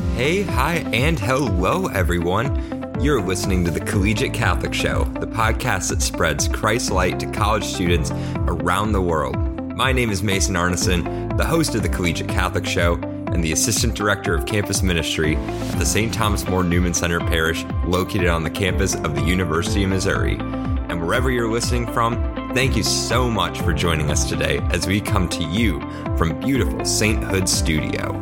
Hey, hi, and hello, everyone. You're listening to the Collegiate Catholic Show, the podcast that spreads Christ's light to college students around the world. My name is Mason Arneson, the host of the Collegiate Catholic Show and the Assistant Director of Campus Ministry at the St. Thomas More Newman Center Parish, located on the campus of the University of Missouri. And wherever you're listening from, thank you so much for joining us today as we come to you from beautiful St. Hood Studio.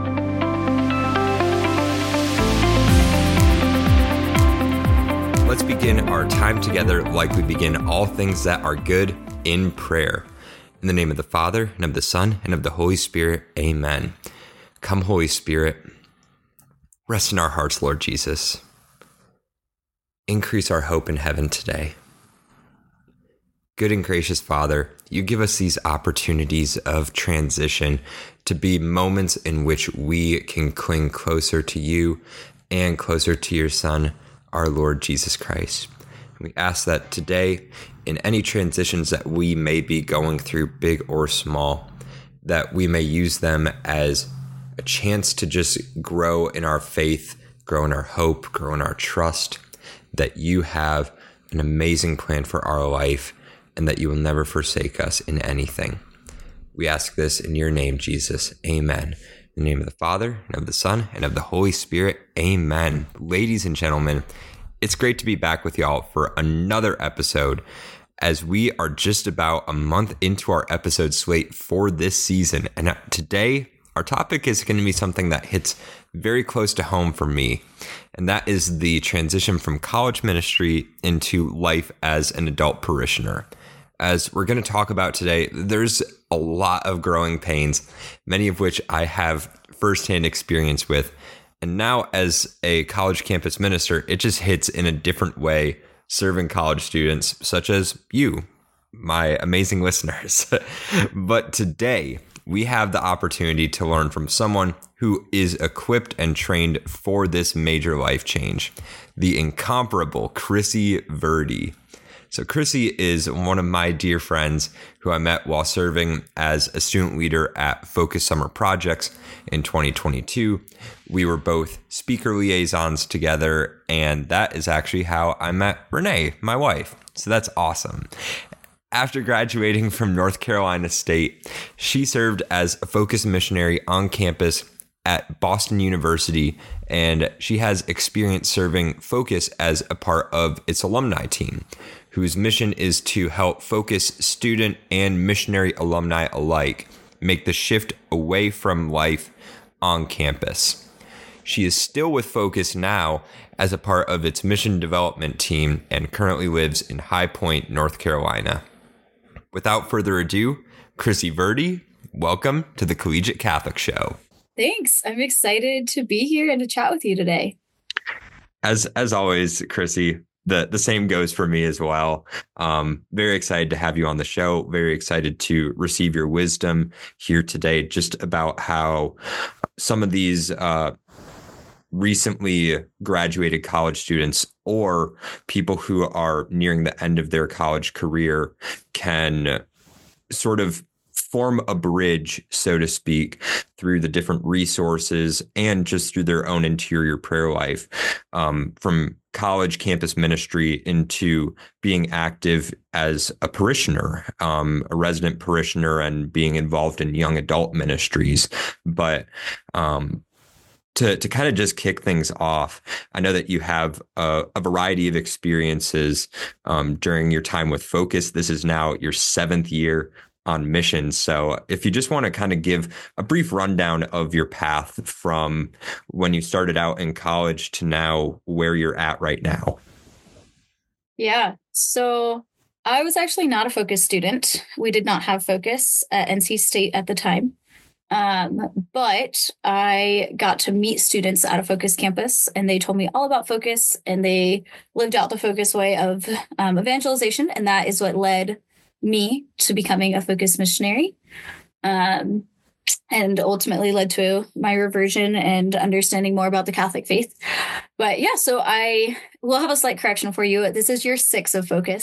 Let's begin our time together like we begin all things that are good, in prayer. In the name of the Father, and of the Son, and of the Holy Spirit, amen. Come, Holy Spirit, rest in our hearts, Lord Jesus. Increase our hope in heaven today. Good and gracious Father, you give us these opportunities of transition to be moments in which we can cling closer to you and closer to your Son, our Lord Jesus Christ. We ask that today, in any transitions that we may be going through, big or small, that we may use them as a chance to just grow in our faith, grow in our hope, grow in our trust, that you have an amazing plan for our life and that you will never forsake us in anything. We ask this in your name, Jesus. Amen. In the name of the Father, and of the Son, and of the Holy Spirit. Amen. Ladies and gentlemen, it's great to be back with y'all for another episode as we are just about a month into our episode slate for this season. And today, our topic is going to be something that hits very close to home for me. And that is the transition from college ministry into life as an adult parishioner. As we're going to talk about today, there's a lot of growing pains, many of which I have firsthand experience with. And now as a college campus minister, it just hits in a different way, serving college students such as you, my amazing listeners. But today, we have the opportunity to learn from someone who is equipped and trained for this major life change, the incomparable Chrissy Verdi. So Chrissy is one of my dear friends who I met while serving as a student leader at Focus Summer Projects in 2022. We were both speaker liaisons together, and that is actually how I met Renee, my wife. So that's awesome. After graduating from North Carolina State, she served as a Focus missionary on campus at Boston University, and she has experience serving Focus as a part of its alumni team, whose mission is to help Focus student and missionary alumni alike make the shift away from life on campus. She is still with Focus now as a part of its mission development team and currently lives in High Point, North Carolina. Without further ado, Chrissy Verdi, welcome to the Collegiate Catholic Show. Thanks. I'm excited to be here and to chat with you today. As always, Chrissy, the same goes for me as well. Very excited to have you on the show. Very excited to receive your wisdom here today, just about how some of these recently graduated college students or people who are nearing the end of their college career can sort of form a bridge, so to speak, through the different resources and just through their own interior prayer life, from college campus ministry into being active as a parishioner, a resident parishioner, and being involved in young adult ministries. But to kind of just kick things off, I know that you have a variety of experiences during your time with Focus. This is now your 7th year on mission. So if you just want to kind of give a brief rundown of your path from when you started out in college to now where you're at right now. Yeah. So I was actually not a Focus student. We did not have Focus at NC State at the time. But I got to meet students at a Focus campus, and they told me all about Focus, and they lived out the Focus way of evangelization. And that is what led me to becoming a Focus missionary, and ultimately led to my reversion and understanding more about the Catholic faith. But yeah, so I will have a slight correction for you. This is year 6 of Focus.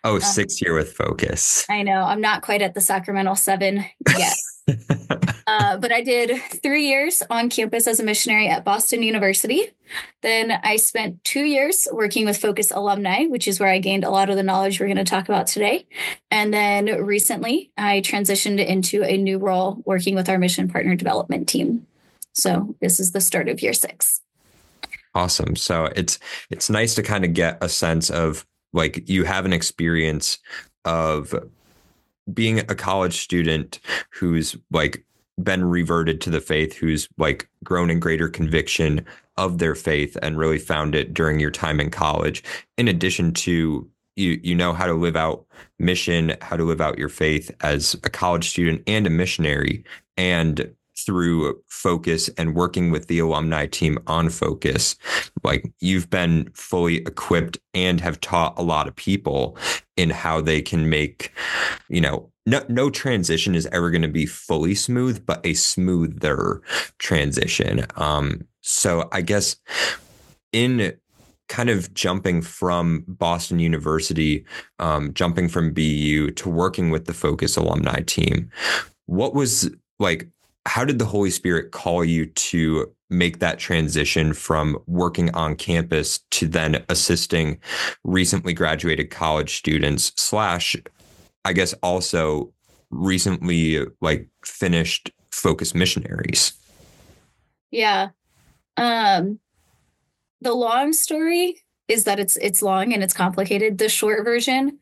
Oh, 6 year with Focus. I know I'm not quite at the Sacramento 7 yet. But I did 3 years on campus as a missionary at Boston University. Then I spent 2 years working with Focus alumni, which is where I gained a lot of the knowledge we're going to talk about today. And then recently I transitioned into a new role working with our mission partner development team. So this is the start of year 6. Awesome. So it's nice to kind of get a sense of like you have an experience of being a college student who's like been reverted to the faith, who's like grown in greater conviction of their faith and really found it during your time in college. In addition to you know how to live out mission, how to live out your faith as a college student and a missionary, and through Focus and working with the alumni team on Focus, like you've been fully equipped and have taught a lot of people in how they can make, no transition is ever going to be fully smooth, but a smoother transition. So I guess in kind of jumping from Boston University, jumping from BU to working with the Focus alumni team, what was like, how did the Holy Spirit call you to make that transition from working on campus to then assisting recently graduated college students / I guess also recently like finished Focus missionaries? Yeah. The long story is that it's long and it's complicated. The short version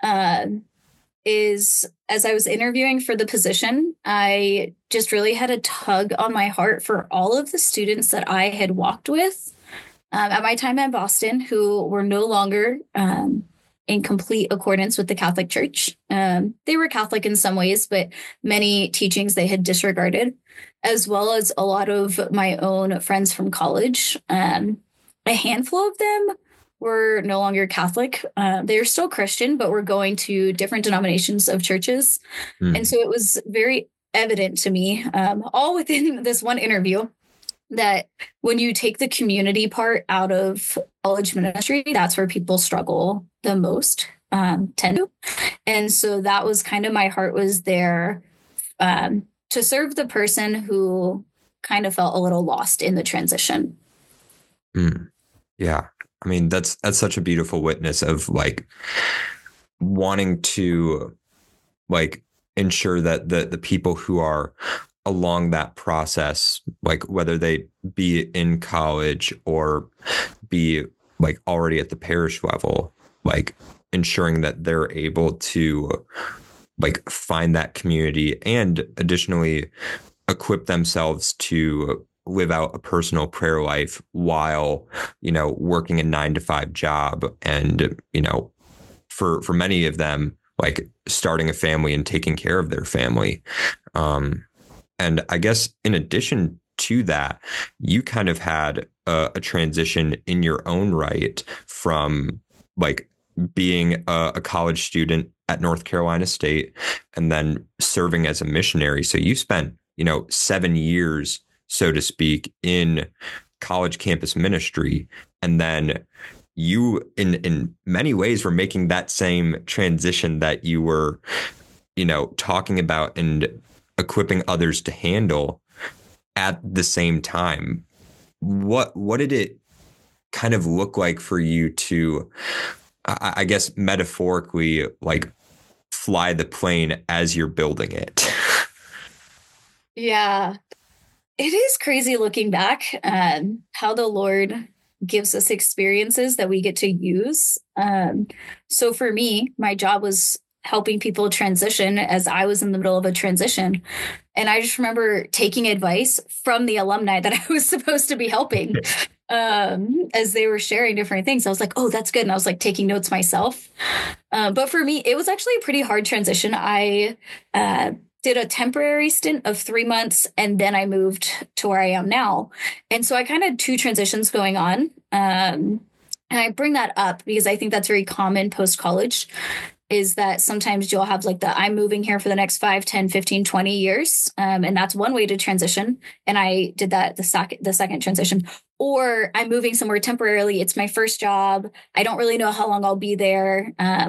is, as I was interviewing for the position, I just really had a tug on my heart for all of the students that I had walked with at my time at Boston who were no longer in complete accordance with the Catholic Church. They were Catholic in some ways, but many teachings they had disregarded, as well as a lot of my own friends from college. A handful of them were no longer Catholic. They're still Christian, but were going to different denominations of churches. And so it was very evident to me, all within this one interview, that when you take the community part out of college ministry, that's where people struggle the most, tend to. And so that was kind of my heart was there to serve the person who kind of felt a little lost in the transition. Yeah. I mean, that's such a beautiful witness of like wanting to like ensure that the people who are along that process, like whether they be in college or be like already at the parish level, like ensuring that they're able to like find that community and additionally equip themselves to live out a personal prayer life while, working a 9-to-5 job. And, for many of them, like starting a family and taking care of their family. And I guess in addition to that, you kind of had a transition in your own right from like being a college student at North Carolina State and then serving as a missionary. So you spent, 7 years, so to speak, in college campus ministry. And then you, in many ways, were making that same transition that you were, talking about and equipping others to handle at the same time. What did it kind of look like for you to, I guess, metaphorically, like fly the plane as you're building it? Yeah. It is crazy looking back how the Lord gives us experiences that we get to use. So for me, my job was helping people transition as I was in the middle of a transition. And I just remember taking advice from the alumni that I was supposed to be helping as they were sharing different things. I was like, oh, that's good. And I was like taking notes myself. But for me, it was actually a pretty hard transition. I did a temporary stint of 3 months, and then I moved to where I am now. And so I kind of had 2 transitions going on. And I bring that up because I think that's very common post-college, is that sometimes you'll have like I'm moving here for the next 5, 10, 15, 20 years. And that's one way to transition. And I did that the second transition. Or I'm moving somewhere temporarily. It's my first job. I don't really know how long I'll be there.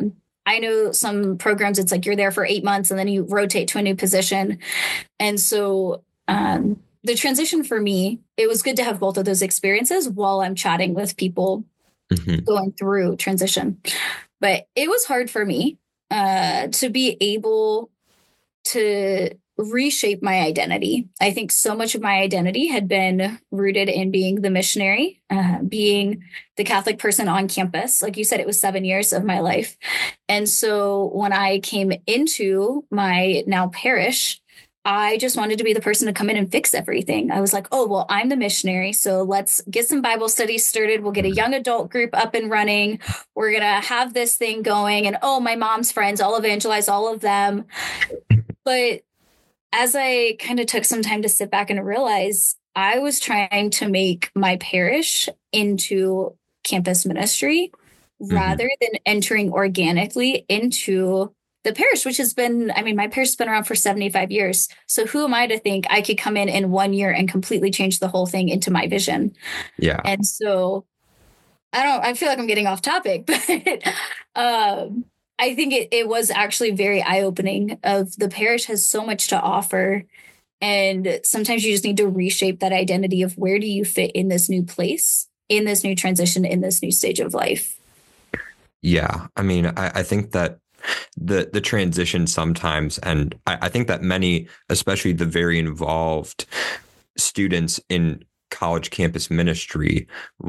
I know some programs, it's like you're there for 8 months and then you rotate to a new position. And so the transition for me, it was good to have both of those experiences while I'm chatting with people Hmm. going through transition. But it was hard for me to be able to reshape my identity. I think so much of my identity had been rooted in being the missionary, being the Catholic person on campus. Like you said, it was 7 years of my life. And so when I came into my now parish, I just wanted to be the person to come in and fix everything. I was like, oh, well, I'm the missionary. So let's get some Bible studies started. We'll get a young adult group up and running. We're going to have this thing going. And oh, my mom's friends, I'll evangelize all of them. But as I kind of took some time to sit back and realize I was trying to make my parish into campus ministry Hmm. rather than entering organically into the parish, which has been, I mean, my parish has been around for 75 years. So who am I to think I could come in 1 year and completely change the whole thing into my vision? Yeah. And so I feel like I'm getting off topic, but I think it was actually very eye-opening of the parish has so much to offer. And sometimes you just need to reshape that identity of where do you fit in this new place, in this new transition, in this new stage of life. Yeah. I mean, I think that the transition sometimes, and I think that many, especially the very involved students in college campus ministry,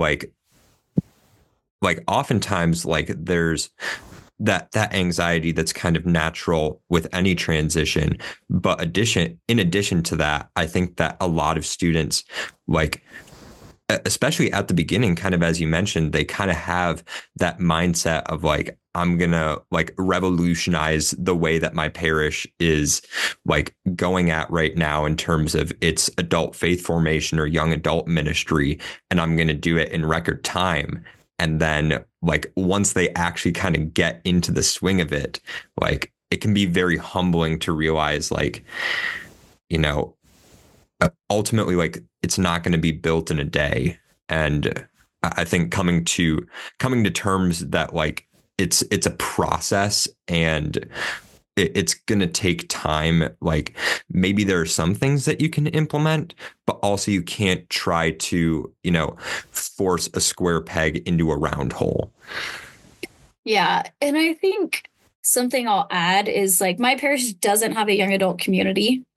like oftentimes like there's that anxiety that's kind of natural with any transition. But in addition to that, I think that a lot of students, like especially at the beginning, kind of as you mentioned, they kind of have that mindset of like, I'm gonna like revolutionize the way that my parish is like going at right now in terms of its adult faith formation or young adult ministry, and I'm gonna do it in record time. And then like once they actually kind of get into the swing of it, like it can be very humbling to realize like, you know, ultimately like it's not going to be built in a day. And I think coming to terms that like it's a process, and it's going to take time. Like maybe there are some things that you can implement, but also you can't try to, force a square peg into a round hole. Yeah. And I think something I'll add is like my parish doesn't have a young adult community.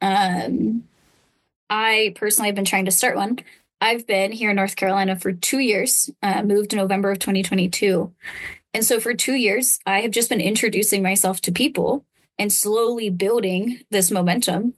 I personally have been trying to start one. I've been here in North Carolina for 2 years, moved in November of 2022. And so for 2 years, I have just been introducing myself to people and slowly building this momentum.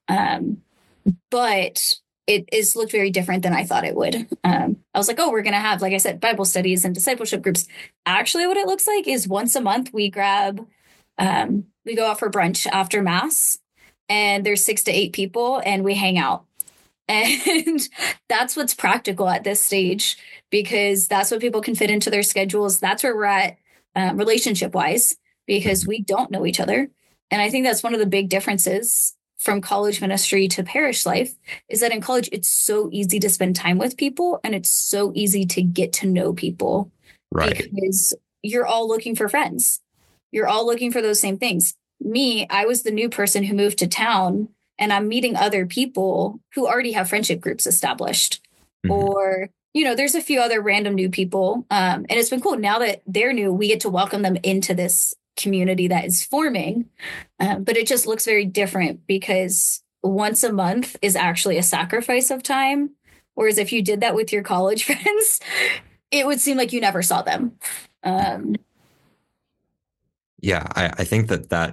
But it is looked very different than I thought it would. I was like, oh, we're going to have, like I said, Bible studies and discipleship groups. Actually, what it looks like is once a month we we go out for brunch after Mass, and there's 6 to 8 people and we hang out. And that's what's practical at this stage, because that's what people can fit into their schedules. That's where we're at relationship wise, because we don't know each other. And I think that's one of the big differences from college ministry to parish life is that in college, it's so easy to spend time with people and it's so easy to get to know people Right. because you're all looking for friends. You're all looking for those same things. Me, I was the new person who moved to town, and I'm meeting other people who already have friendship groups established. Mhm. Or, there's a few other random new people. And it's been cool. Now that they're new, we get to welcome them into this community that is forming. But it just looks very different because once a month is actually a sacrifice of time. Whereas if you did that with your college friends, it would seem like you never saw them. Yeah, I think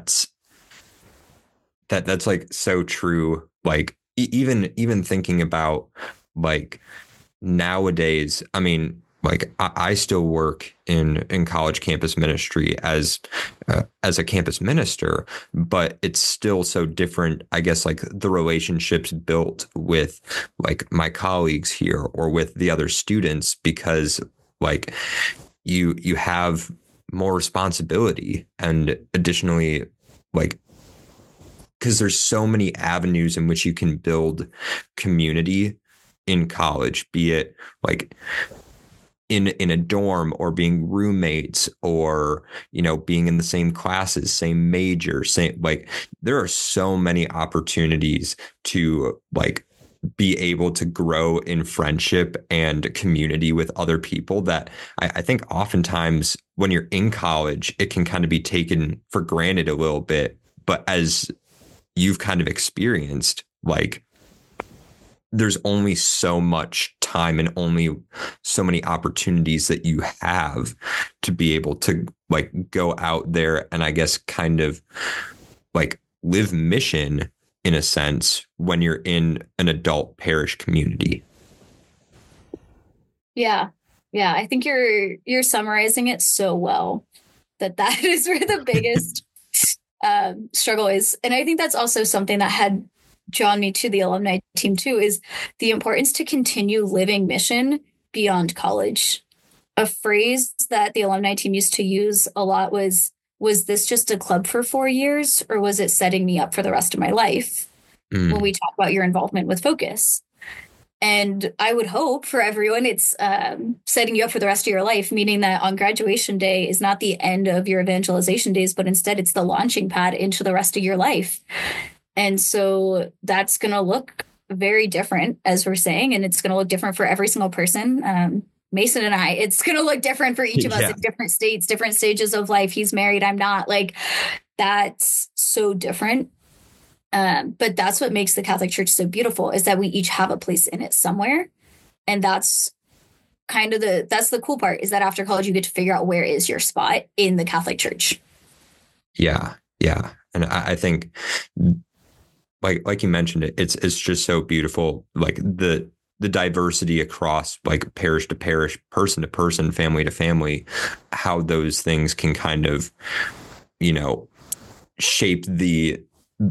that's like so true. Like even thinking about like nowadays, I mean, like I still work in college campus ministry as a campus minister, but it's still so different. I guess like the relationships built with like my colleagues here or with the other students, because like you have more responsibility, and additionally like because there's so many avenues in which you can build community in college, be it like in a dorm or being roommates or, being in the same classes, same major, same, like, there are so many opportunities to like be able to grow in friendship and community with other people that I think oftentimes when you're in college, it can kind of be taken for granted a little bit. But as you've kind of experienced, like, there's only so much time and only so many opportunities that you have to be able to like go out there and I guess kind of like live mission in a sense when you're in an adult parish community. Yeah. Yeah. I think you're summarizing it so well that is where the biggest struggle is. And I think that's also something that had drawn me to the alumni team too, is the importance to continue living mission beyond college. A phrase that the alumni team used to use a lot was this just a club for 4 years, or was it setting me up for the rest of my life? When we talk about your involvement with Focus. And I would hope for everyone, it's setting you up for the rest of your life, meaning that on graduation day is not the end of your evangelization days, but instead it's the launching pad into the rest of your life. And so that's going to look very different, as we're saying, and it's going to look different for every single person. Mason and I, it's going to look different for each of us in different states, different stages of life. He's married, I'm not. Like, that's so different. But that's what makes the Catholic Church so beautiful, is that we each have a place in it somewhere. And that's kind of that's the cool part, is that after college, you get to figure out where is your spot in the Catholic Church. Yeah. Yeah. And I think like you mentioned, it's just so beautiful. Like the diversity across like parish to parish, person to person, family to family, how those things can kind of, shape the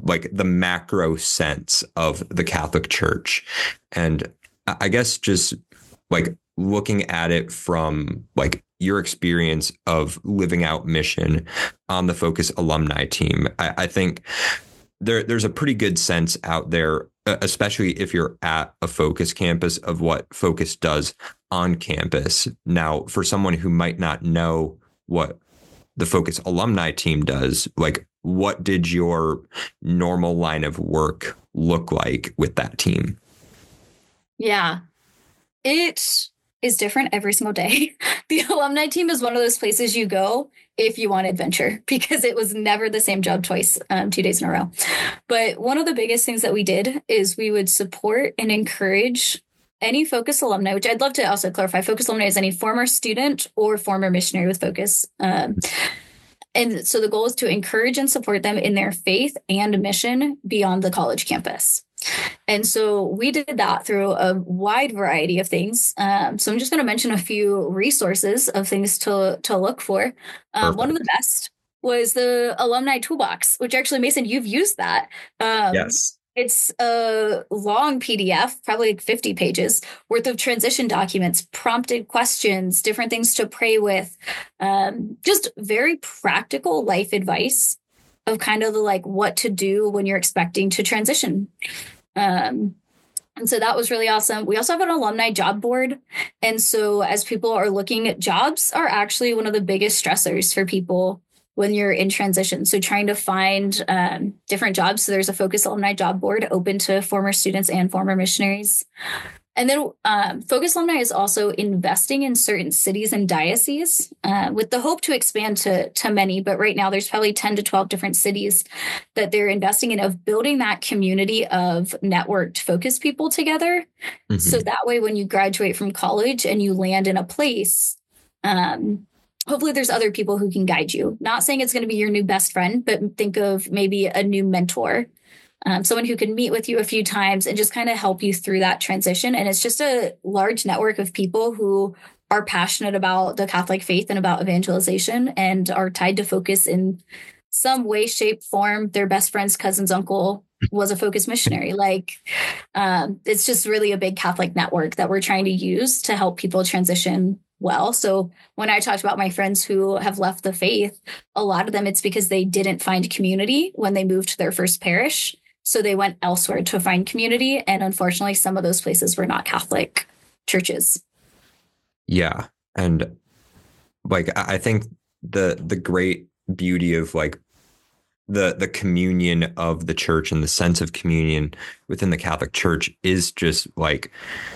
macro sense of the Catholic Church. And I guess just like looking at it from like your experience of living out mission on the Focus alumni team, I think there's a pretty good sense out there, especially if you're at a Focus campus, of what Focus does on campus. Now, for someone who might not know what the Focus alumni team does, like, what did your normal line of work look like with that team? Yeah, it is different every single day. The alumni team is one of those places you go if you want adventure, because it was never the same job twice, 2 days in a row. But one of the biggest things that we did is we would support and encourage any Focus alumni, which I'd love to also clarify. Focus alumni is any former student or former missionary with Focus. And so the goal is to encourage and support them in their faith and mission beyond the college campus. And so we did that through a wide variety of things. So I'm just going to mention a few resources of things to look for. One of the best was the Alumni Toolbox, which actually, Mason, you've used that. Yes. It's a long PDF, probably like 50 pages worth of transition documents, prompted questions, different things to pray with, just very practical life advice of kind of the like what to do when you're expecting to transition. And so that was really awesome. We also have an alumni job board. And so as people are looking at jobs, are actually one of the biggest stressors for people when you're in transition. So trying to find different jobs. So there's a Focus alumni job board open to former students and former missionaries. And then Focus alumni is also investing in certain cities and dioceses with the hope to expand to many. But right now there's probably 10 to 12 different cities that they're investing in, of building that community of networked Focus people together. Mm-hmm. So that way, when you graduate from college and you land in a place, hopefully there's other people who can guide you. Not saying it's going to be your new best friend, but think of maybe a new mentor, someone who can meet with you a few times and just kind of help you through that transition. And it's just a large network of people who are passionate about the Catholic faith and about evangelization and are tied to Focus in some way, shape, form. Their best friend's cousin's uncle was a Focus missionary. It's just really a big Catholic network that we're trying to use to help people transition well. So when I talked about my friends who have left the faith, a lot of them, it's because they didn't find community when they moved to their first parish. So they went elsewhere to find community. And unfortunately, some of those places were not Catholic churches. Yeah. And like, I think the great beauty of like the communion of the church and the sense of communion within the Catholic Church is just like,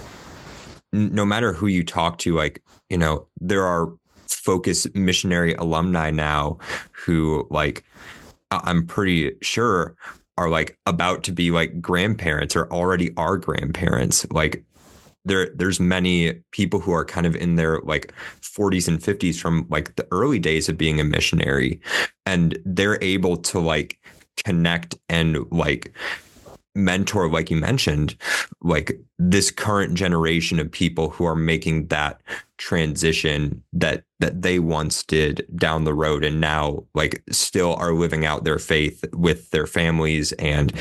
no matter who you talk to, like, there are Focus missionary alumni now who, like, I'm pretty sure are like about to be like grandparents or already are grandparents. Like, there's many people who are kind of in their like 40s and 50s from like the early days of being a missionary, and they're able to like connect and like mentor, like you mentioned, like this current generation of people who are making that transition that they once did down the road, and now like still are living out their faith with their families and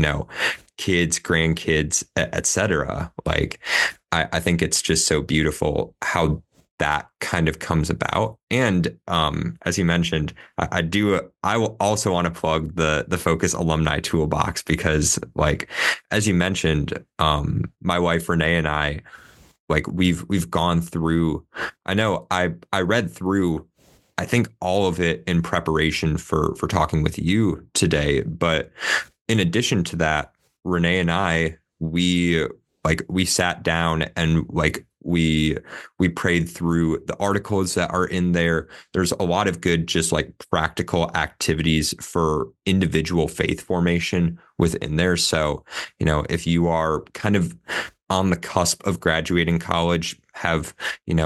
kids, grandkids, etc. Like, I think it's just so beautiful how that kind of comes about. And as you mentioned, I will also want to plug the Focus Alumni Toolbox, because like, as you mentioned, my wife Renee and I, like, we've gone through, I know I read through, I think, all of it in preparation for talking with you today. But in addition to that, Renee and I, we sat down and like we prayed through the articles that are in there. There's a lot of good, just like practical activities for individual faith formation within there. So, if you are kind of on the cusp of graduating college, have,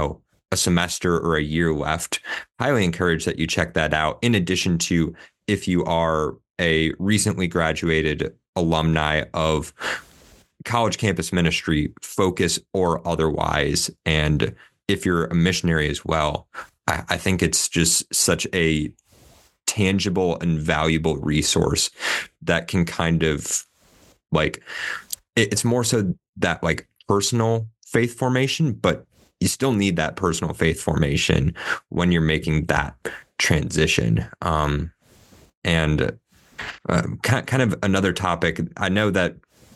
a semester or a year left, highly encourage that you check that out. In addition to, if you are a recently graduated alumni of college campus ministry, Focus or otherwise, and if you're a missionary as well, I think it's just such a tangible and valuable resource that can kind of like, it's more so that like personal faith formation, but you still need that personal faith formation when you're making that transition. And kind of another topic, I know that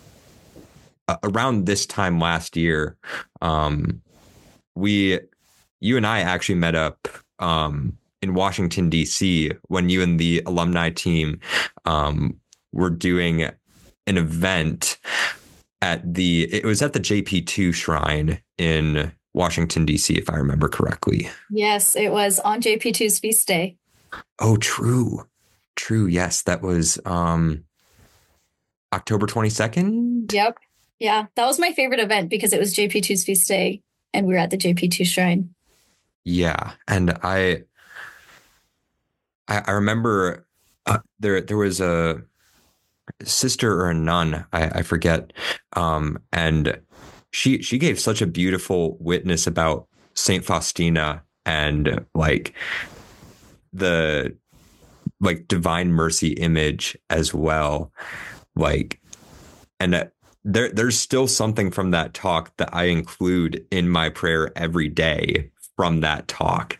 around this time last year, you and I actually met up in Washington, D.C., when you and the alumni team were doing an event it was at the JP2 Shrine in Washington, D.C., if I remember correctly. Yes, it was on JP2's feast day. Oh, true. Yes, that was October 22nd. Yep. Yeah, that was my favorite event because it was JP2's feast day and we were at the JP2 Shrine. Yeah, and I remember there was a sister or a nun, I forget, and she gave such a beautiful witness about Saint Faustina and like the like divine mercy image as well, like, and there's still something from that talk that I include in my prayer every day from that talk.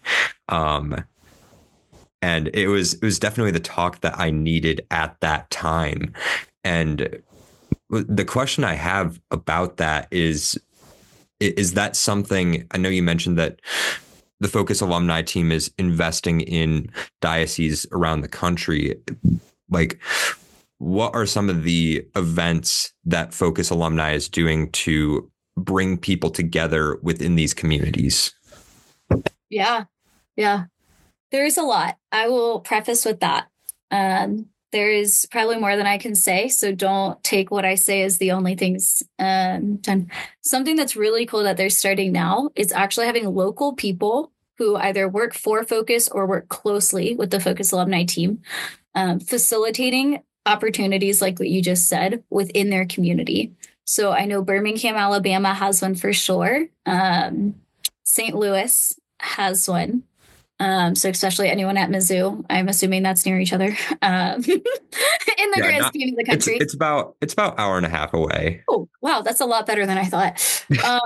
And it was definitely the talk that I needed at that time. And the question I have about that is that something, I know you mentioned that the Focus alumni team is investing in dioceses around the country. Like, what are some of the events that Focus alumni is doing to bring people together within these communities? Yeah. There's a lot. I will preface with that. There is probably more than I can say, so don't take what I say as the only things done. Something that's really cool that they're starting now is actually having local people who either work for Focus or work closely with the Focus alumni team, facilitating opportunities like what you just said within their community. So I know Birmingham, Alabama has one for sure. St. Louis has one. So especially anyone at Mizzou, I'm assuming that's near each other in the grand scheme of the country. It's about hour and a half away. Oh, wow. That's a lot better than I thought.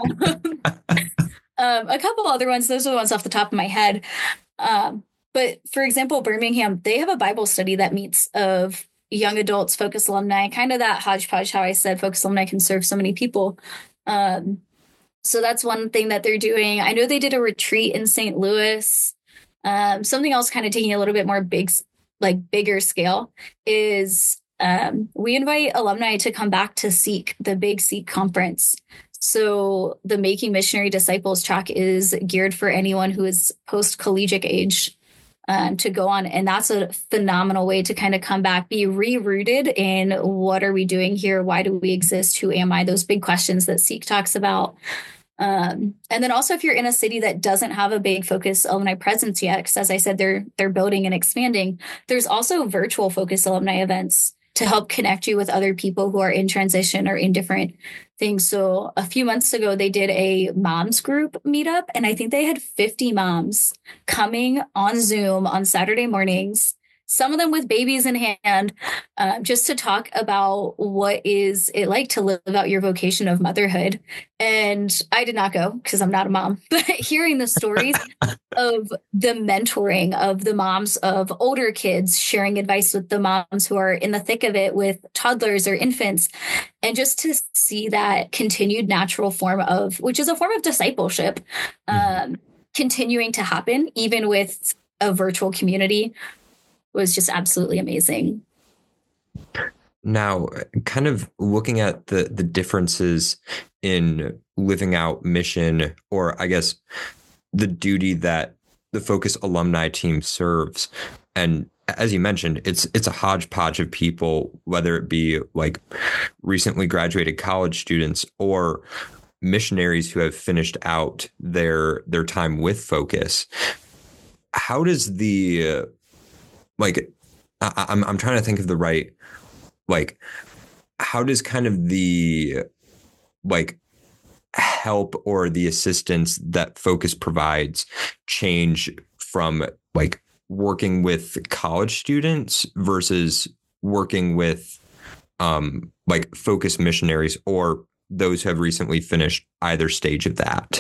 A couple other ones. Those are the ones off the top of my head. But for example, Birmingham, they have a Bible study that meets of young adults, Focus alumni, kind of that hodgepodge, how I said Focus alumni can serve so many people. So that's one thing that they're doing. I know they did a retreat in St. Louis. Something else kind of taking a little bit more bigger scale is we invite alumni to come back to Seek, the big Seek conference. So the Making Missionary Disciples track is geared for anyone who is post-collegiate age to go on. And that's a phenomenal way to kind of come back, be re-rooted in what are we doing here? Why do we exist? Who am I? Those big questions that Seek talks about. And then also if you're in a city that doesn't have a big focus alumni presence yet, because as I said, they're building and expanding, there's also virtual focus alumni events to help connect you with other people who are in transition or in different things. So a few months ago, they did a moms group meetup, and I think they had 50 moms coming on Zoom on Saturday mornings, some of them with babies in hand, just to talk about what is it like to live out your vocation of motherhood. And I did not go because I'm not a mom, but hearing the stories of the mentoring of the moms of older kids, sharing advice with the moms who are in the thick of it with toddlers or infants, and just to see that continued natural form of, which is a form of discipleship, continuing to happen, even with a virtual community, was just absolutely amazing. Now, kind of looking at the differences in living out mission, or I guess the duty that the Focus alumni team serves. And as you mentioned, it's a hodgepodge of people, whether it be like recently graduated college students or missionaries who have finished out their time with Focus. How does the I'm trying to think of the right, how does kind of the help or the assistance that Focus provides change from working with college students versus working with Focus missionaries or those who have recently finished either stage of that?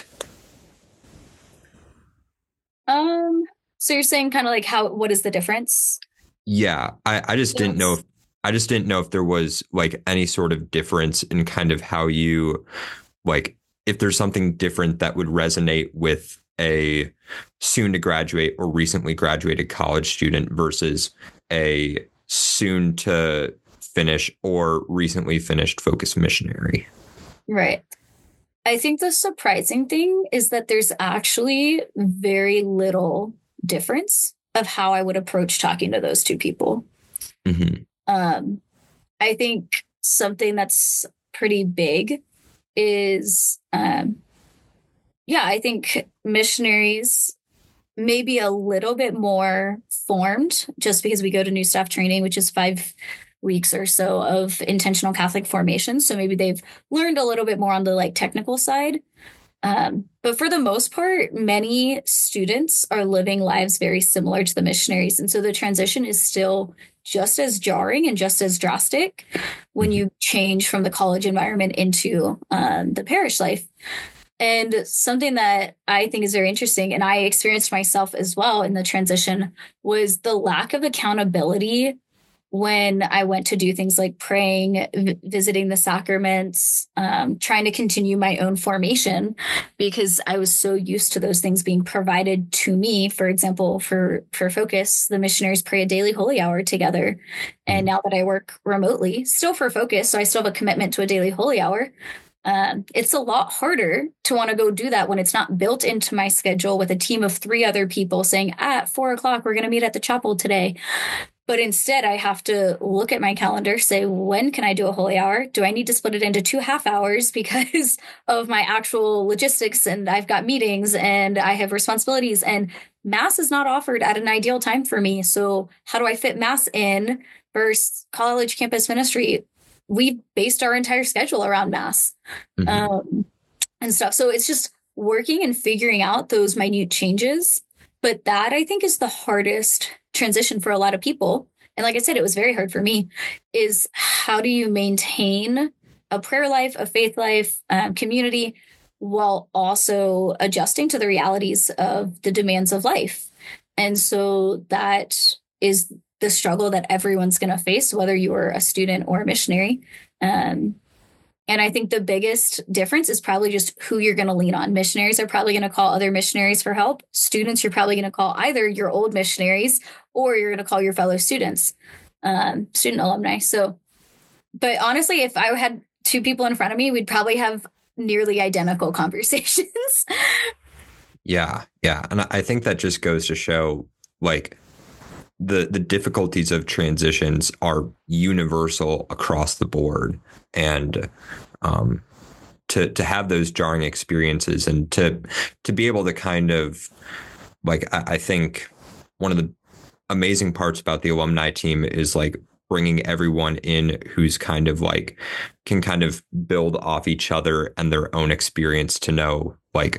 So you're saying kind of what is the difference? Yeah, I just didn't know if there was any sort of difference in kind of how you if there's something different that would resonate with a soon to graduate or recently graduated college student versus a soon to finish or recently finished Focus missionary. Right. I think the surprising thing is that there's actually very little difference of how I would approach talking to those two people. Mm-hmm. I think something that's pretty big is, I think missionaries may be a little bit more formed just because we go to new staff training, which is 5 weeks or so of intentional Catholic formation. So maybe they've learned a little bit more on the technical side. But for the most part, many students are living lives very similar to the missionaries. And so the transition is still just as jarring and just as drastic when you change from the college environment into the parish life. And something that I think is very interesting, and I experienced myself as well in the transition, was the lack of accountability when I went to do things like praying, visiting the sacraments, trying to continue my own formation, because I was so used to those things being provided to me. For example, for Focus, the missionaries pray a daily holy hour together. And now that I work remotely, still for Focus, so I still have a commitment to a daily holy hour. It's a lot harder to want to go do that when it's not built into my schedule with a team of 3 other people saying at 4:00, we're going to meet at the chapel today. But instead, I have to look at my calendar, say, when can I do a holy hour? Do I need to split it into 2 half hours because of my actual logistics? And I've got meetings and I have responsibilities, and Mass is not offered at an ideal time for me. So how do I fit Mass in versus college campus ministry? We've based our entire schedule around Mass and stuff. So it's just working and figuring out those minute changes. But that, I think, is the hardest transition for a lot of people. And like I said, it was very hard for me, is how do you maintain a prayer life, a faith life, community, while also adjusting to the realities of the demands of life. And so that is the struggle that everyone's going to face, whether you are a student or a missionary. And I think the biggest difference is probably just who you're going to lean on. Missionaries are probably going to call other missionaries for help. Students, you're probably going to call either your old missionaries or you're going to call your fellow students, student alumni. So, but honestly, if I had two people in front of me, we'd probably have nearly identical conversations. Yeah. Yeah. And I think that just goes to show like the difficulties of transitions are universal across the board. And to have those jarring experiences and to be able to kind of like, I think one of the amazing parts about the alumni team is like bringing everyone in who's kind of like can kind of build off each other and their own experience to know like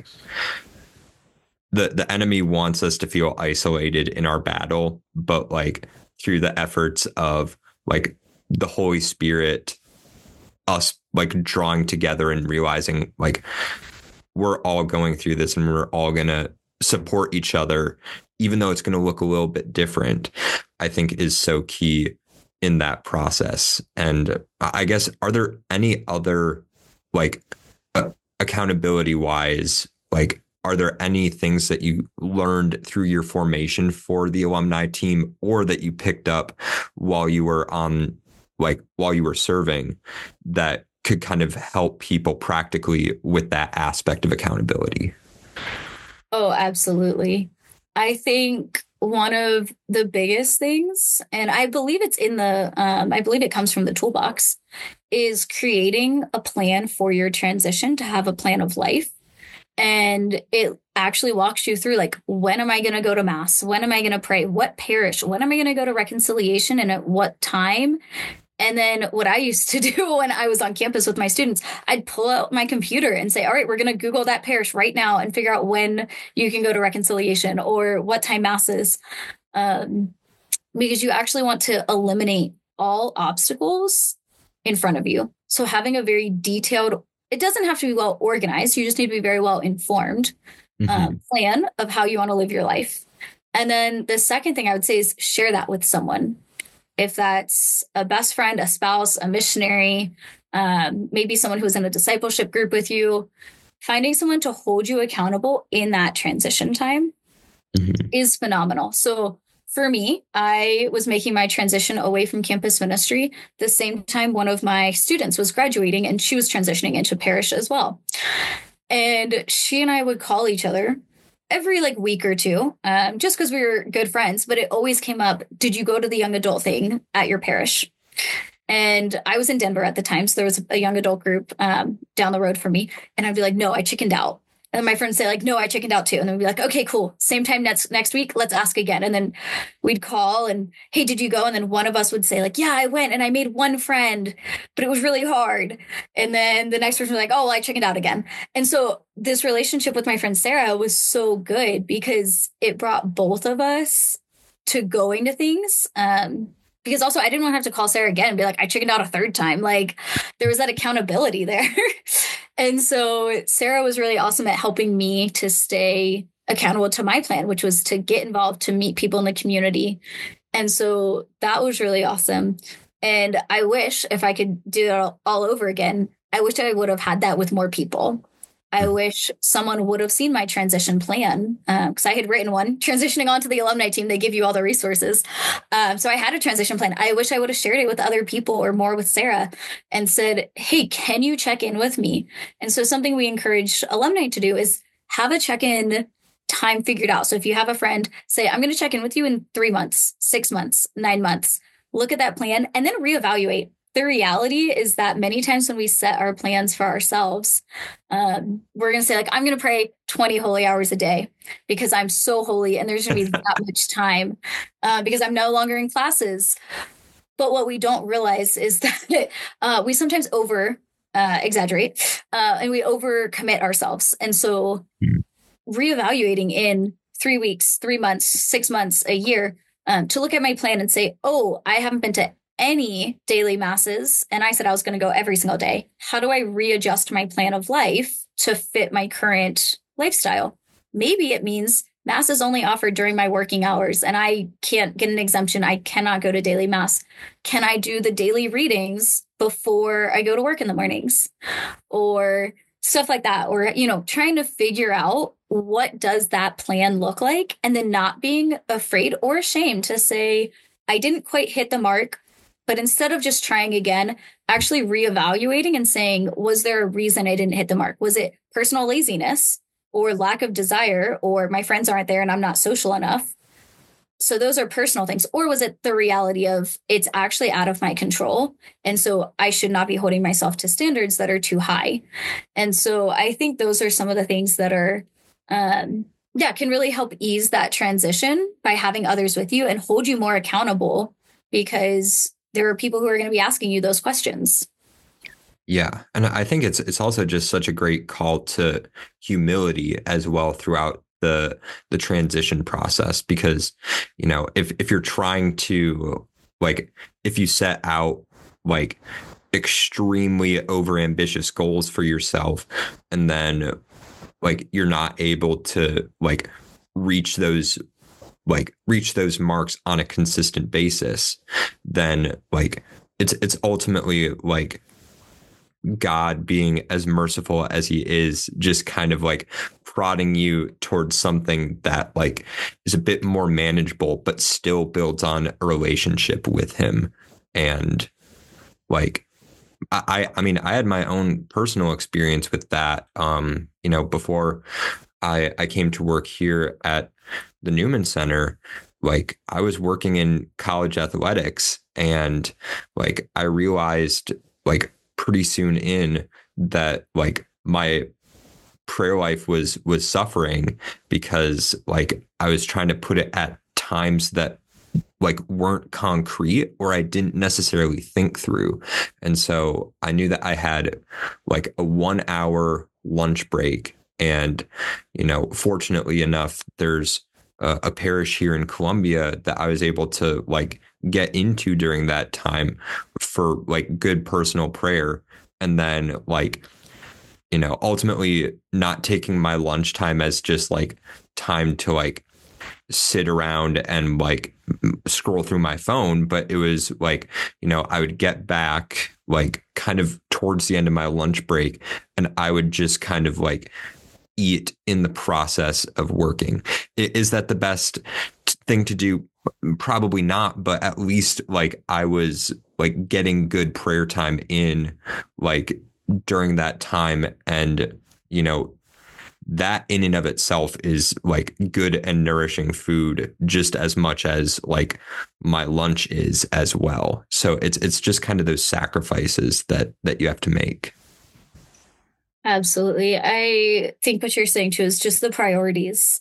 the enemy wants us to feel isolated in our battle, but like through the efforts of like the Holy Spirit, us like drawing together and realizing like we're all going through this and we're all going to support each other, even though it's going to look a little bit different, I think is so key in that process. And I guess, are there any other like accountability wise, like, are there any things that you learned through your formation for the alumni team or that you picked up while you were on, like while you were serving, that could kind of help people practically with that aspect of accountability? Oh, absolutely. I think one of the biggest things, and I believe it's in I believe it comes from the toolbox, is creating a plan for your transition to have a plan of life. And it actually walks you through like, when am I going to go to mass? When am I going to pray? What parish? When am I going to go to reconciliation and at what time? And then what I used to do when I was on campus with my students, I'd pull out my computer and say, all right, we're going to Google that parish right now and figure out when you can go to reconciliation or what time mass is. Because you actually want to eliminate all obstacles in front of you. So having a very detailed, it doesn't have to be well organized. You just need to be very well informed plan of how you want to live your life. And then the second thing I would say is share that with someone. If that's a best friend, a spouse, a missionary, maybe someone who's in a discipleship group with you, finding someone to hold you accountable in that transition time is phenomenal. So for me, I was making my transition away from campus ministry the same time one of my students was graduating and she was transitioning into parish as well. And she and I would call each other every like week or two, just because we were good friends, but it always came up, did you go to the young adult thing at your parish? And I was in Denver at the time, so there was a young adult group down the road from me. And I'd be like, no, I chickened out. And my friends say like, no, I chickened out too. And then we'd be like, okay, cool. Same time next week, let's ask again. And then we'd call and, hey, did you go? And then one of us would say like, yeah, I went and I made one friend, but it was really hard. And then the next person was like, oh, well, I chickened out again. And so this relationship with my friend Sarah was so good because it brought both of us to going to things. Because also I didn't want to have to call Sarah again and be like, I chickened out a third time. Like there was that accountability there. And so Sarah was really awesome at helping me to stay accountable to my plan, which was to get involved, to meet people in the community. And so that was really awesome. And I wish if I could do it all over again, I wish I would have had that with more people. I wish someone would have seen my transition plan because I had written one. Transitioning onto the alumni team, they give you all the resources. So I had a transition plan. I wish I would have shared it with other people or more with Sarah and said, hey, can you check in with me? And so something we encourage alumni to do is have a check-in time figured out. So if you have a friend, say, I'm going to check in with you in 3 months, 6 months, 9 months. Look at that plan and then reevaluate. The reality is that many times when we set our plans for ourselves, we're going to say like, I'm going to pray 20 holy hours a day because I'm so holy and there's going to be that much time because I'm no longer in classes. But what we don't realize is that we sometimes over exaggerate and we overcommit ourselves. And so reevaluating in 3 weeks, 3 months, 6 months, a year to look at my plan and say, oh, I haven't been to any daily masses. And I said I was going to go every single day. How do I readjust my plan of life to fit my current lifestyle? Maybe it means mass is only offered during my working hours and I can't get an exemption. I cannot go to daily mass. Can I do the daily readings before I go to work in the mornings, or stuff like that, or trying to figure out what does that plan look like, and then not being afraid or ashamed to say I didn't quite hit the mark, but instead of just trying again, actually reevaluating and saying, was there a reason I didn't hit the mark? Was it personal laziness or lack of desire, or my friends aren't there and I'm not social enough? So those are personal things. Or was it the reality of it's actually out of my control, and so I should not be holding myself to standards that are too high? And so I think those are some of the things that are, can really help ease that transition by having others with you and hold you more accountable, because there are people who are going to be asking you those questions. Yeah. And I think it's also just such a great call to humility as well throughout the transition process, because, if you're trying to, like, if you set out like extremely overambitious goals for yourself, and then like you're not able to reach those marks on a consistent basis, then it's ultimately like God, being as merciful as he is, just kind of prodding you towards something that is a bit more manageable, but still builds on a relationship with him. And I mean, I had my own personal experience with that. Before I came to work here at the Newman Center, I was working in college athletics, and I realized pretty soon in that my prayer life was suffering, because I was trying to put it at times that weren't concrete, or I didn't necessarily think through. And so I knew that I had a 1 hour lunch break. And, fortunately enough, there's a parish here in Columbia that I was able to get into during that time for good personal prayer. And then ultimately not taking my lunchtime as just time to sit around and scroll through my phone, but it was I would get back kind of towards the end of my lunch break, and I would just kind of eat in the process of working. Is that the best thing to do? Probably not, but at least I was getting good prayer time in during that time. And, that in and of itself is good and nourishing food, just as much as my lunch is as well. So it's just kind of those sacrifices that you have to make. Absolutely. I think what you're saying too is just the priorities.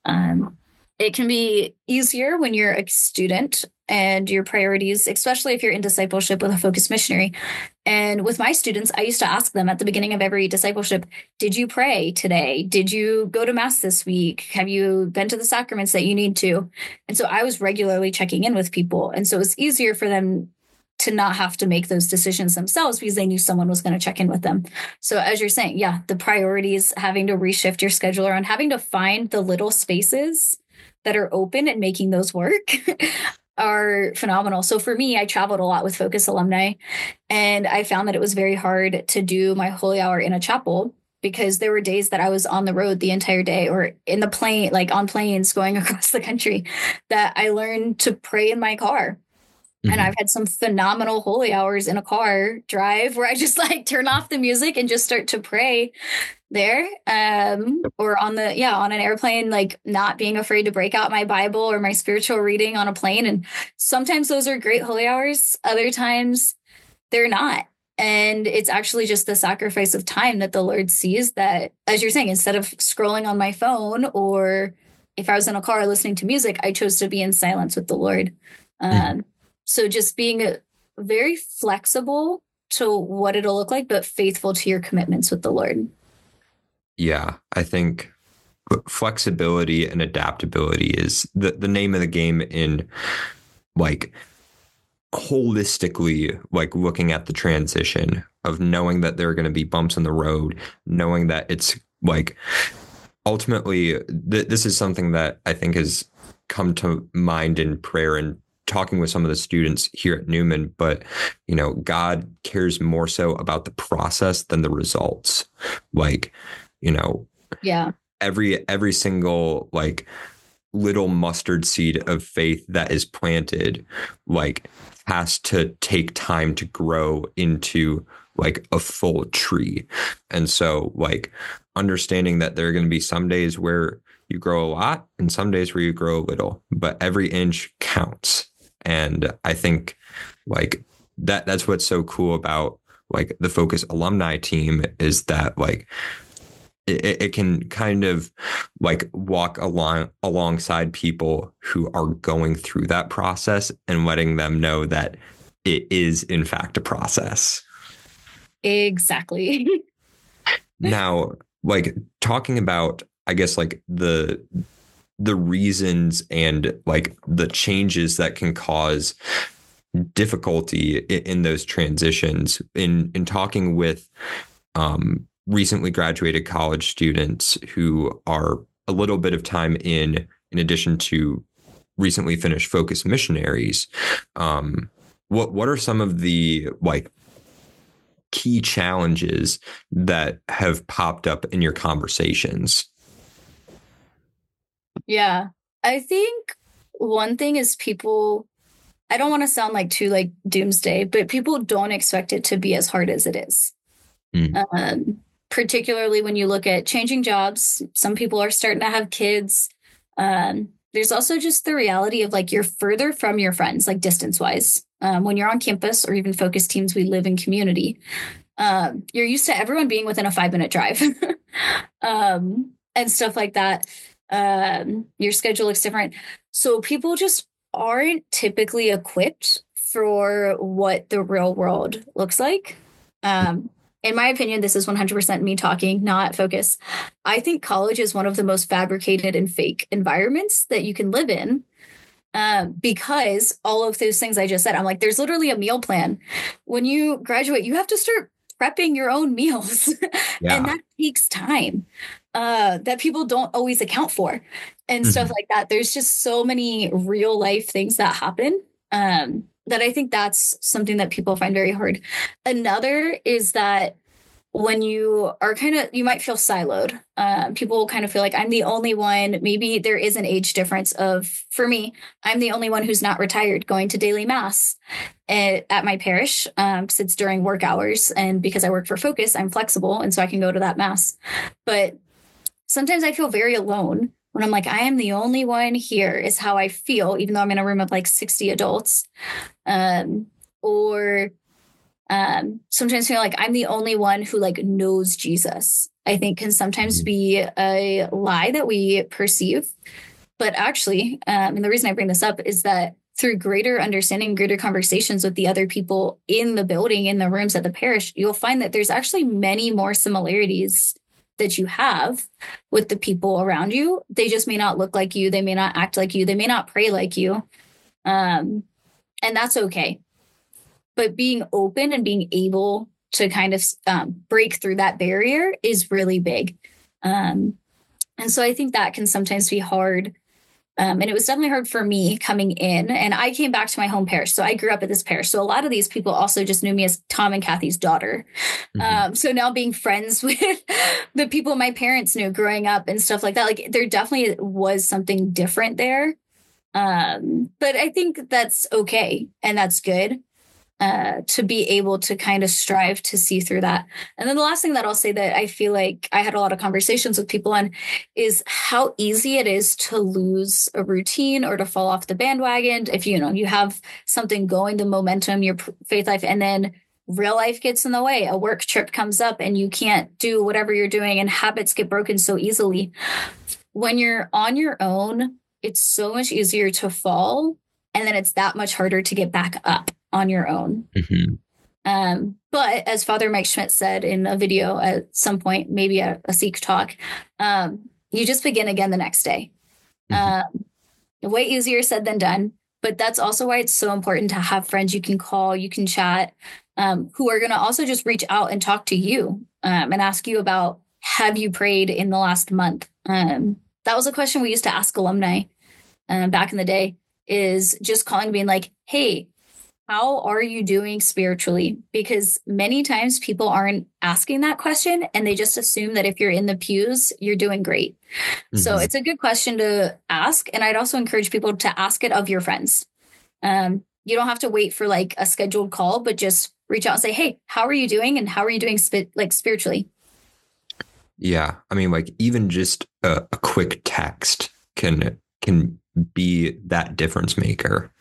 It can be easier when you're a student and your priorities, especially if you're in discipleship with a focused missionary. And with my students, I used to ask them at the beginning of every discipleship, did you pray today? Did you go to mass this week? Have you been to the sacraments that you need to? And so I was regularly checking in with people. And so it was easier for them to not have to make those decisions themselves, because they knew someone was going to check in with them. So as you're saying, yeah, the priorities, having to reshift your schedule around, having to find the little spaces that are open and making those work are phenomenal. So for me, I traveled a lot with Focus alumni, and I found that it was very hard to do my holy hour in a chapel, because there were days that I was on the road the entire day, or in the plane, on planes going across the country, that I learned to pray in my car. And I've had some phenomenal holy hours in a car drive where I just turn off the music and just start to pray there. Or on an airplane, not being afraid to break out my Bible or my spiritual reading on a plane. And sometimes those are great holy hours. Other times they're not. And it's actually just the sacrifice of time that the Lord sees, that, as you're saying, instead of scrolling on my phone, or if I was in a car listening to music, I chose to be in silence with the Lord. So just being very flexible to what it'll look like, but faithful to your commitments with the Lord. Yeah, I think flexibility and adaptability is the name of the game in holistically looking at the transition, of knowing that there are going to be bumps in the road, knowing that it's ultimately this is something that I think has come to mind in prayer in talking with some of the students here at Newman, but God cares more so about the process than the results. Like, Yeah. every single like little mustard seed of faith that is planted like has to take time to grow into like a full tree. And so like understanding that there are going to be some days where you grow a lot and some days where you grow a little, but every inch counts. And I think like that's what's so cool about like the Focus alumni team is that like it can kind of like walk alongside people who are going through that process and letting them know that it is in fact a process. Exactly. Now, like talking about, I guess, like the reasons and like the changes that can cause difficulty in those transitions in talking with recently graduated college students who are a little bit of time in addition to recently finished Focus missionaries. What are some of the like key challenges that have popped up in your conversations? Yeah, I think one thing is people, I don't want to sound like too like doomsday, but people don't expect it to be as hard as it is. Particularly when you look at changing jobs, some people are starting to have kids. There's also just the reality of like you're further from your friends, like distance wise. When you're on campus or even Focus teams, we live in community. You're used to everyone being within a 5-minute drive and stuff like that. Your schedule looks different. So people just aren't typically equipped for what the real world looks like. In my opinion, this is 100% me talking, not Focus. I think college is one of the most fabricated and fake environments that you can live in because all of those things I just said, I'm like, there's literally a meal plan. When you graduate, you have to start prepping your own meals. Yeah. And that takes time that people don't always account for and stuff like that. There's just so many real life things that happen. That I think that's something that people find very hard. Another is that when you are you might feel siloed. People will kind of feel like I'm the only one. Maybe there is an age difference for me, I'm the only one who's not retired going to daily mass at my parish because it's during work hours. And because I work for Focus, I'm flexible. And so I can go to that mass. But sometimes I feel very alone when I'm like, I am the only one here is how I feel, even though I'm in a room of like 60 adults. Or sometimes feel like I'm the only one who like knows Jesus, I think can sometimes be a lie that we perceive. But actually, and the reason I bring this up is that through greater understanding, greater conversations with the other people in the building, in the rooms at the parish, you'll find that there's actually many more similarities that you have with the people around you. They just may not look like you. They may not act like you. They may not pray like you. And that's okay. But being open and being able to kind of break through that barrier is really big. And so I think that can sometimes be hard. And it was definitely hard for me coming in. And I came back to my home parish. So I grew up at this parish. So a lot of these people also just knew me as Tom and Kathy's daughter. So now being friends with the people my parents knew growing up and stuff like that, like there definitely was something different there. But I think that's okay. And that's good. To be able to kind of strive to see through that. And then the last thing that I'll say that I feel like I had a lot of conversations with people on is how easy it is to lose a routine or to fall off the bandwagon. If, you have something going, the momentum, your faith life, and then real life gets in the way. A work trip comes up and you can't do whatever you're doing and habits get broken so easily. When you're on your own, it's so much easier to fall. And then it's that much harder to get back up on your own. But as Father Mike Schmidt said in a video at some point, maybe a Sikh talk, you just begin again the next day. Way easier said than done. But that's also why it's so important to have friends you can call, you can chat, who are going to also just reach out and talk to you and ask you about, have you prayed in the last month? That was a question we used to ask alumni back in the day. is just calling, being like, hey, how are you doing spiritually? Because many times people aren't asking that question and they just assume that if you're in the pews, you're doing great. So Mhm. it's a good question to ask. And I'd also encourage people to ask it of your friends. You don't have to wait for like a scheduled call, but just reach out and say, hey, how are you doing? And how are you doing like spiritually? Yeah. I mean, like even just a quick text can be that difference maker.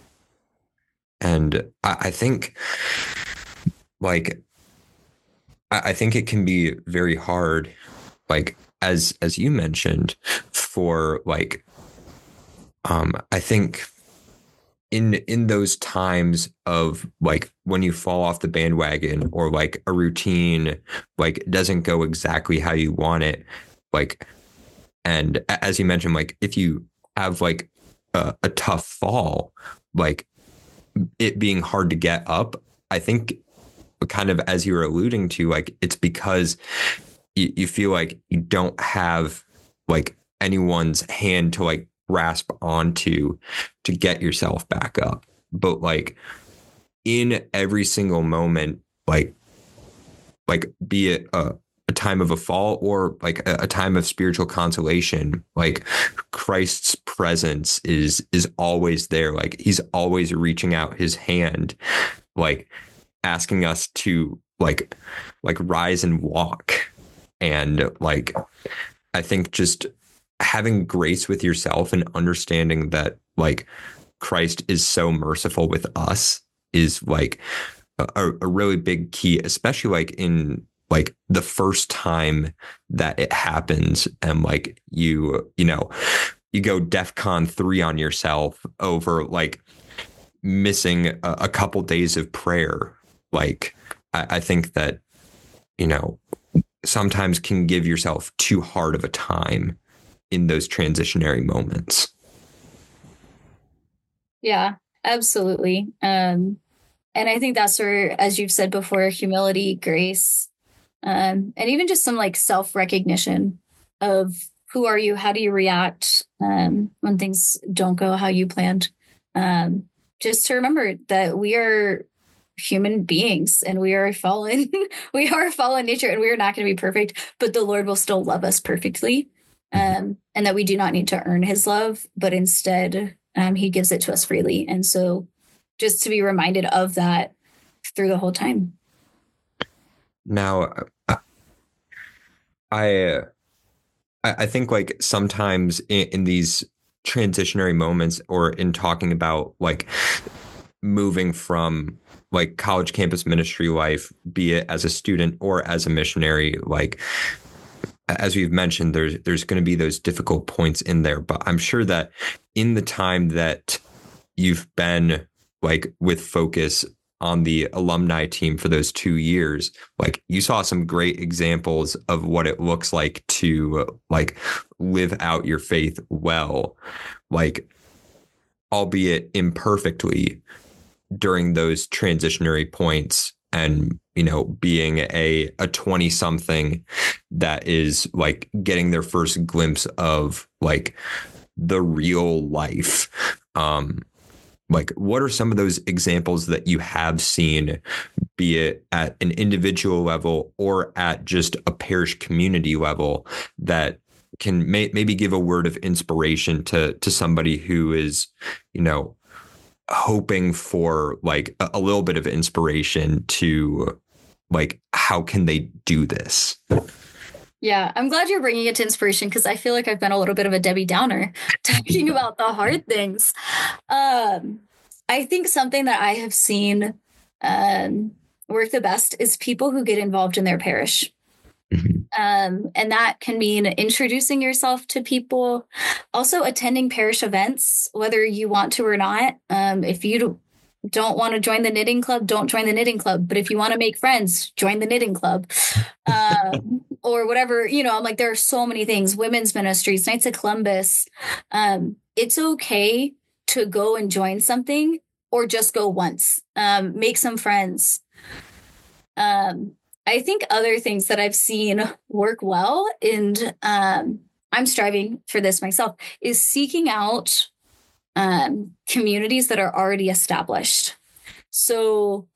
And I think like I think it can be very hard, like as you mentioned, for like I think in those times of like when you fall off the bandwagon or like a routine like doesn't go exactly how you want it, like, and as you mentioned, like if you have like a tough fall, like it being hard to get up, I think kind of as you were alluding to, like it's because you feel like you don't have like anyone's hand to like grasp onto to get yourself back up. But like in every single moment, like be it a time of a fall or like a time of spiritual consolation, like Christ's presence is always there. Like he's always reaching out his hand, like asking us to like rise and walk. And like I think just having grace with yourself and understanding that like Christ is so merciful with us is like a really big key, especially like in like the first time that it happens and like you know you go DEFCON 3 on yourself over like missing a couple days of prayer. Like I think that, you know, sometimes can give yourself too hard of a time in those transitionary moments. Yeah, absolutely. And I think that's where, as you've said before, humility, grace, and even just some like self recognition of who are you, how do you react when things don't go how you planned. Um, just to remember that we are human beings and we are fallen. We are fallen nature and we are not going to be perfect, but the Lord will still love us perfectly. And that we do not need to earn his love, but instead he gives it to us freely. And so just to be reminded of that through the whole time. Now, I I think like sometimes in these transitionary moments or in talking about like moving from like college campus ministry life, be it as a student or as a missionary, like as we've mentioned, there's going to be those difficult points in there. But I'm sure that in the time that you've been like with Focus on the alumni team for those 2 years, like you saw some great examples of what it looks like to like live out your faith well, like albeit imperfectly during those transitionary points. And you know, being a 20 something that is like getting their first glimpse of like the real life. Like what are some of those examples that you have seen, be it at an individual level or at just a parish community level, that can maybe give a word of inspiration to somebody who is, you know, hoping for like a little bit of inspiration to like how can they do this? Yeah, I'm glad you're bringing it to inspiration because I feel like I've been a little bit of a Debbie Downer talking about the hard things. I think something that I have seen work the best is people who get involved in their parish. And that can mean introducing yourself to people, also attending parish events, whether you want to or not. If you don't want to join the knitting club, don't join the knitting club. But if you want to make friends, join the knitting club. Or whatever, you know, I'm like, there are so many things, women's ministries, Knights of Columbus. It's okay to go and join something or just go once, make some friends. I think other things that I've seen work well, and I'm striving for this myself, is seeking out communities that are already established. So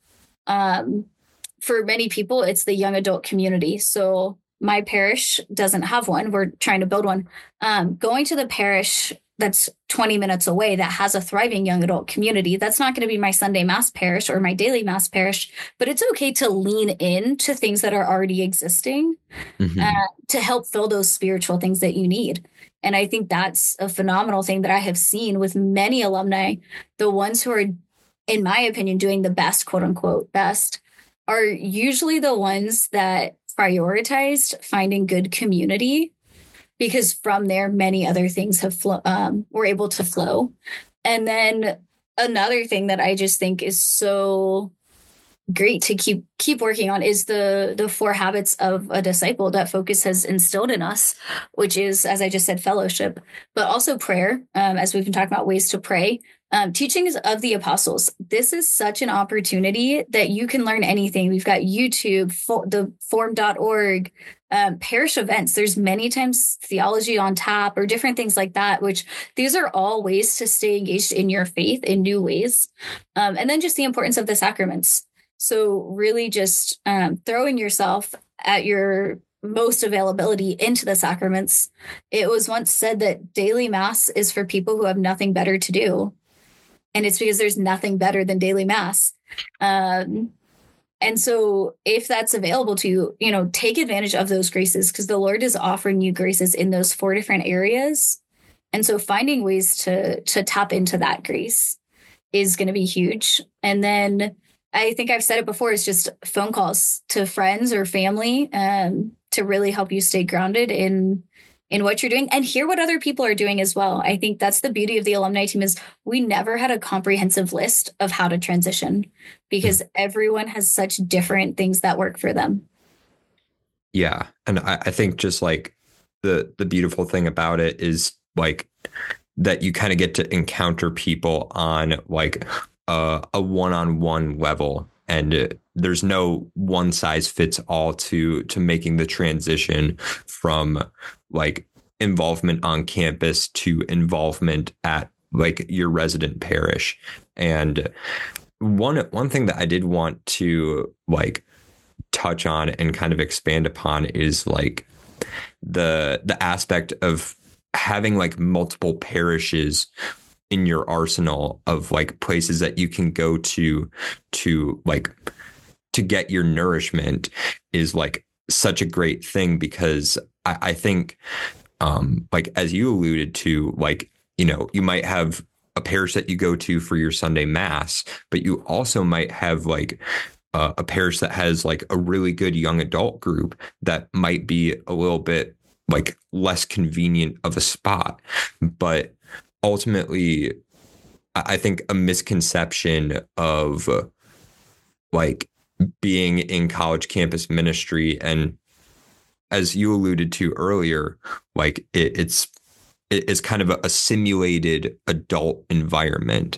for many people, it's the young adult community. So my parish doesn't have one. We're trying to build one. Going to the parish that's 20 minutes away that has a thriving young adult community, that's not going to be my Sunday Mass parish or my daily Mass parish, but it's okay to lean into things that are already existing to help fill those spiritual things that you need. And I think that's a phenomenal thing that I have seen with many alumni. The ones who are, in my opinion, doing the best, quote unquote, best, are usually the ones that prioritized finding good community, because from there, many other things have were able to flow. And then another thing that I just think is so great to keep working on is the 4 habits of a disciple that Focus has instilled in us, which is, as I just said, fellowship, but also prayer, as we've been talking about ways to pray. Teachings of the apostles. This is such an opportunity that you can learn anything. We've got YouTube, the form.org, parish events. There's many times theology on tap or different things like that, which these are all ways to stay engaged in your faith in new ways. And then just the importance of the sacraments. So really just throwing yourself at your most availability into the sacraments. It was once said that daily Mass is for people who have nothing better to do. And it's because there's nothing better than daily Mass. And so if that's available to you, take advantage of those graces, because the Lord is offering you graces in those 4 different areas. And so finding ways to tap into that grace is going to be huge. And then I think I've said it before, it's just phone calls to friends or family to really help you stay grounded in what you're doing and hear what other people are doing as well. I think that's the beauty of the alumni team is we never had a comprehensive list of how to transition because everyone has such different things that work for them. Yeah. And I think just like the beautiful thing about it is like that you kind of get to encounter people on like a one-on-one level, and there's no one size fits all to making the transition from like involvement on campus to involvement at like your resident parish. And one thing that I did want to like touch on and kind of expand upon is like the aspect of having like multiple parishes in your arsenal of like places that you can go to get your nourishment is like such a great thing, because I think like as you alluded to, like, you might have a parish that you go to for your Sunday Mass, but you also might have like a parish that has like a really good young adult group that might be a little bit like less convenient of a spot. But ultimately, I think a misconception of like being in college campus ministry, and as you alluded to earlier, like it's kind of a simulated adult environment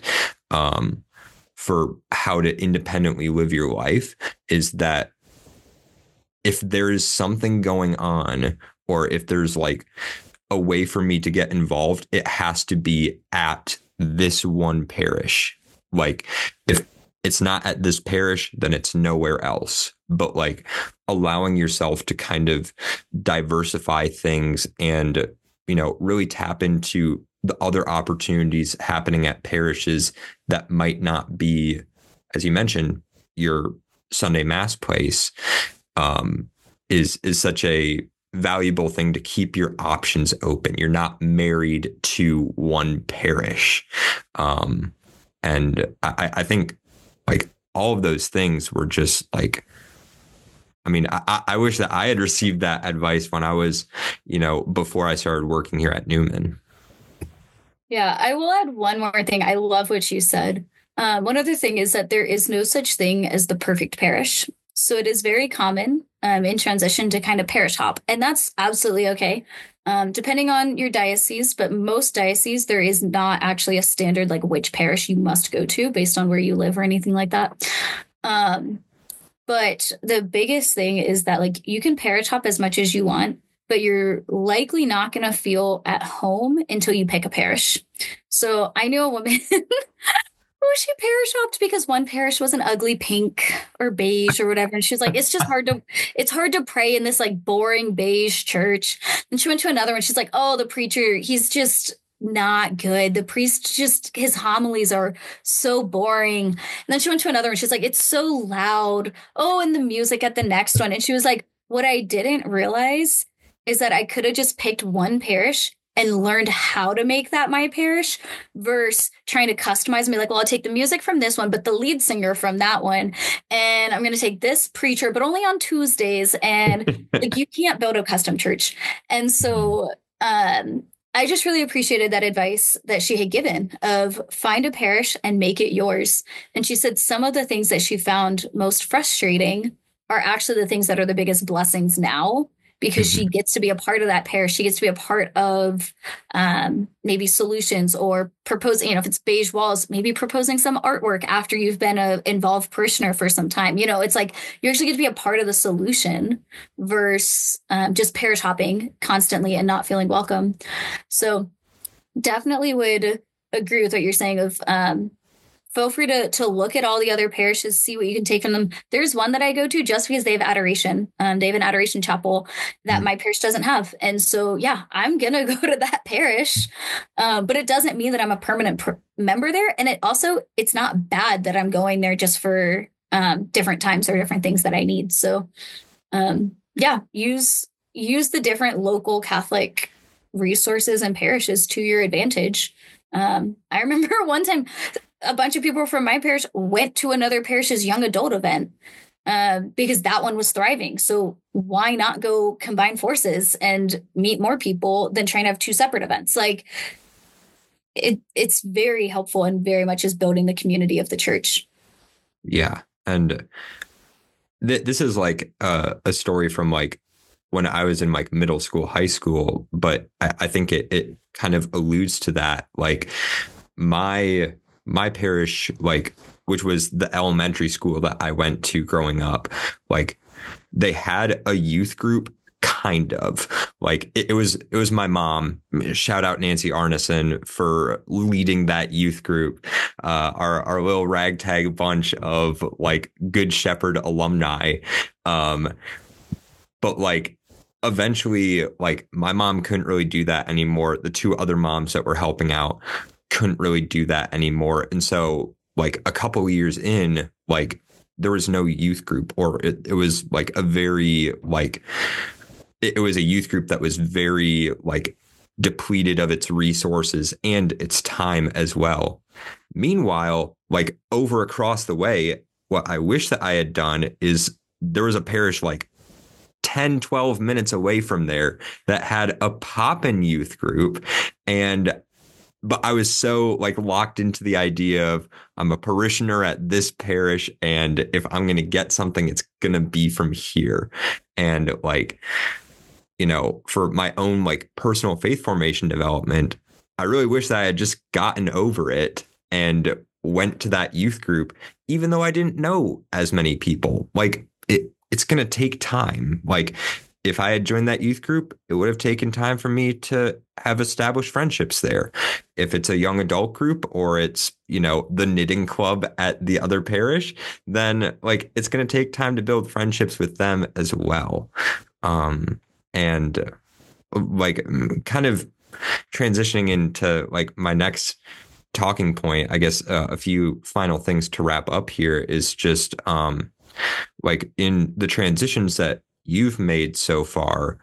for how to independently live your life, is that if there is something going on, or if there's like a way for me to get involved, it has to be at this one parish. Like if it's not at this parish, then it's nowhere else. But like allowing yourself to kind of diversify things and, really tap into the other opportunities happening at parishes that might not be, as you mentioned, your Sunday Mass place, is such a valuable thing to keep your options open. You're not married to one parish. And I think like all of those things were just like, I mean, I wish that I had received that advice when I was, before I started working here at Newman. Yeah, I will add one more thing. I love what you said. One other thing is that there is no such thing as the perfect parish. So it is very common in transition to kind of parish hop, and that's absolutely okay. Depending on your diocese, but most dioceses, there is not actually a standard like which parish you must go to based on where you live or anything like that. But the biggest thing is that like you can parish hop as much as you want. but you're likely not going to feel at home until you pick a parish. So I knew a woman who she parish hopped because one parish was an ugly pink or beige or whatever. And she was like, it's hard to pray in this like boring beige church. And she went to another one. She's like, oh, the preacher, he's just not good. The priest just, his homilies are so boring. And then she went to another one. She's like, it's so loud. Oh, and the music at the next one. And she was like, what I didn't realize is that I could have just picked one parish and learned how to make that my parish versus trying to customize me. Like, well, I'll take the music from this one, but the lead singer from that one. And I'm going to take this preacher, but only on Tuesdays. And like, you can't build a custom church. And so, I just really appreciated that advice that she had given of find a parish and make it yours. And she said some of the things that she found most frustrating are actually the things that are the biggest blessings now, because she gets to be a part of that parish. She gets to be a part of maybe solutions or proposing, if it's beige walls, maybe proposing some artwork after you've been an involved parishioner for some time. It's like you actually get to be a part of the solution versus just parish hopping constantly and not feeling welcome. So definitely would agree with what you're saying of feel free to look at all the other parishes, see what you can take from them. There's one that I go to just because they have adoration. They have an adoration chapel that my parish doesn't have. And so, yeah, I'm going to go to that parish. But it doesn't mean that I'm a permanent member there. And it's not bad that I'm going there just for different times or different things that I need. So, yeah, use the different local Catholic resources and parishes to your advantage. I remember one time a bunch of people from my parish went to another parish's young adult event because that one was thriving. So why not go combine forces and meet more people than trying to have two separate events? Like it's very helpful and very much is building the community of the church. Yeah. And this is like a story from like when I was in like middle school, high school, but I think it kind of alludes to that. Like my parish, like, which was the elementary school that I went to growing up, like they had a youth group, kind of like it was my mom. Shout out Nancy Arneson for leading that youth group. Our little ragtag bunch of like Good Shepherd alumni. But like eventually, like my mom couldn't really do that anymore. The two other moms that were helping out couldn't really do that anymore. And so like a couple of years in, like there was no youth group, or it was like a very like it was a youth group that was very like depleted of its resources and its time as well. Meanwhile, like over across the way, what I wish that I had done is there was a parish like 10, 12 minutes away from there that had a poppin' youth group. But I was so like locked into the idea of I'm a parishioner at this parish, and if I'm going to get something, it's going to be from here. And like, for my own like personal faith formation development, I really wish that I had just gotten over it and went to that youth group, even though I didn't know as many people. Like it's going to take time. Like if I had joined that youth group, it would have taken time for me to have established friendships there. If it's a young adult group or it's, the knitting club at the other parish, then like it's going to take time to build friendships with them as well. And like kind of transitioning into like my next talking point, I guess a few final things to wrap up here is just like in the transitions that you've made so far,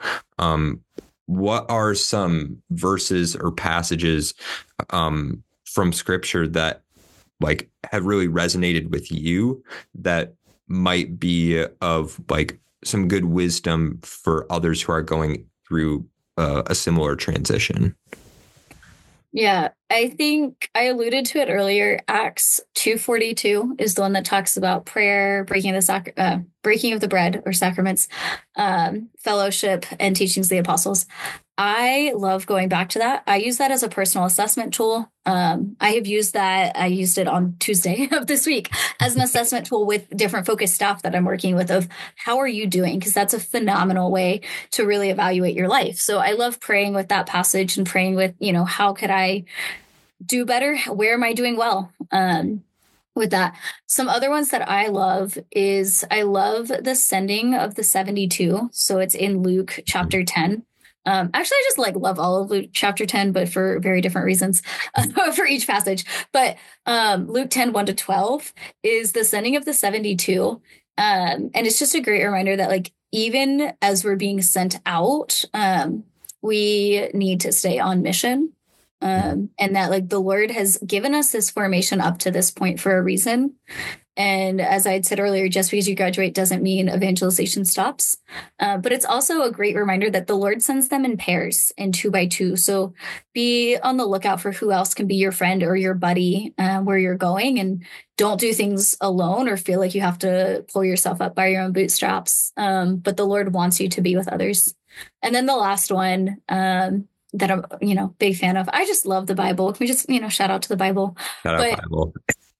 what are some verses or passages from scripture that like have really resonated with you that might be of like some good wisdom for others who are going through a similar transition? Yeah, I think I alluded to it earlier. Acts 2:42 is the one that talks about prayer, breaking of the bread or sacraments, fellowship, and teachings of the apostles. I love going back to that. I use that as a personal assessment tool. I have used that. I used it on Tuesday of this week as an assessment tool with different focus staff that I'm working with of how are you doing? Because that's a phenomenal way to really evaluate your life. So I love praying with that passage and praying with, how could I do better? Where am I doing well? With that. Some other ones that I love is I love the sending of the 72. So it's in Luke chapter 10. Actually, I just love all of Luke chapter 10, but for very different reasons for each passage. But Luke 10, 1 to 12 is the sending of the 72. And it's just a great reminder that even as we're being sent out, we need to stay on mission. And that the Lord has given us this formation up to this point for a reason. And as I had said earlier, just because you graduate doesn't mean evangelization stops. But it's also a great reminder that the Lord sends them in pairs and 2 by 2. So be on the lookout for who else can be your friend or your buddy where you're going, and don't do things alone or feel like you have to pull yourself up by your own bootstraps. But the Lord wants you to be with others. And then the last one, that I'm, big fan of. I just love the Bible. Can we just, shout out to the Bible? Shout out Bible.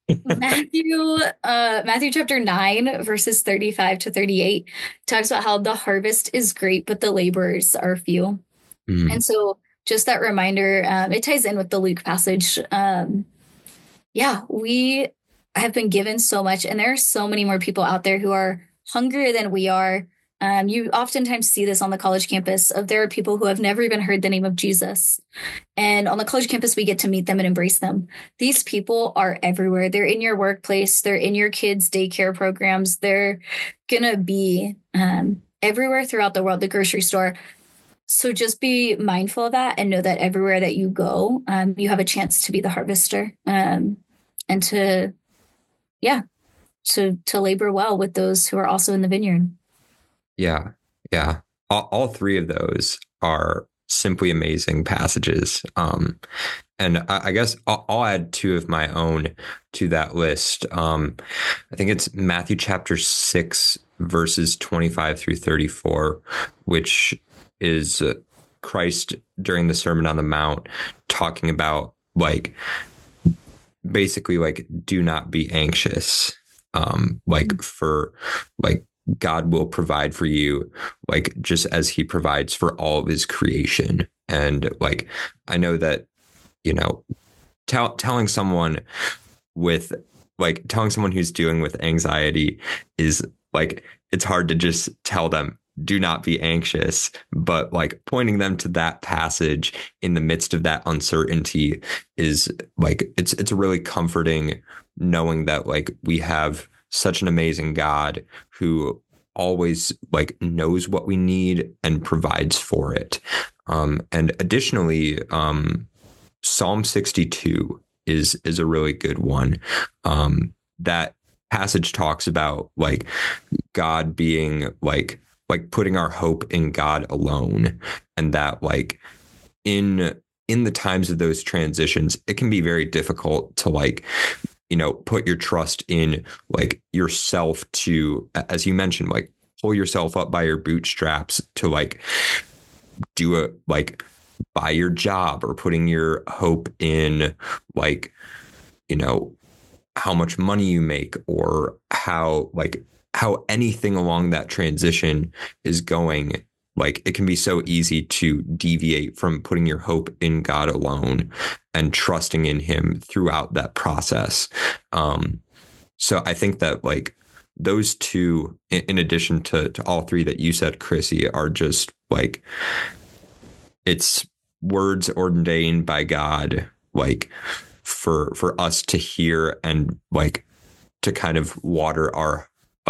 Matthew chapter 9, verses 35 to 38 talks about how the harvest is great, but the laborers are few. And so just that reminder, it ties in with the Luke passage. We have been given so much, and there are so many more people out there who are hungrier than we are. You oftentimes see this on the college campus of there are people who have never even heard the name of Jesus. And on the college campus, we get to meet them and embrace them. These people are everywhere. They're in your workplace. They're in your kids' daycare programs. They're going to be everywhere throughout the world, the grocery store. So just be mindful of that and know that everywhere that you go, you have a chance to be the harvester and to labor well with those who are also in the vineyard. Yeah. All three of those are simply amazing passages. And I guess I'll add 2 of my own to that list. I think it's Matthew chapter 6, verses 25 through 34, which is Christ during the Sermon on the Mount talking about basically do not be anxious. God will provide for you, just as he provides for all of his creation. And I know that, telling someone who's dealing with anxiety is it's hard to just tell them, do not be anxious, but pointing them to that passage in the midst of that uncertainty is it's really comforting knowing that we have such an amazing God who always knows what we need and provides for it. And additionally, Psalm 62 is a really good one. That passage talks about God being putting our hope in God alone, and that in the times of those transitions, it can be very difficult to put your trust in yourself to, as you mentioned, pull yourself up by your bootstraps to do it by your job, or putting your hope in how much money you make, or how anything along that transition is going. It can be so easy to deviate from putting your hope in God alone and trusting in him throughout that process. So I think that those 2, in addition to all 3 that you said, Chrissy, are just it's words ordained by God, for us to hear and to kind of water our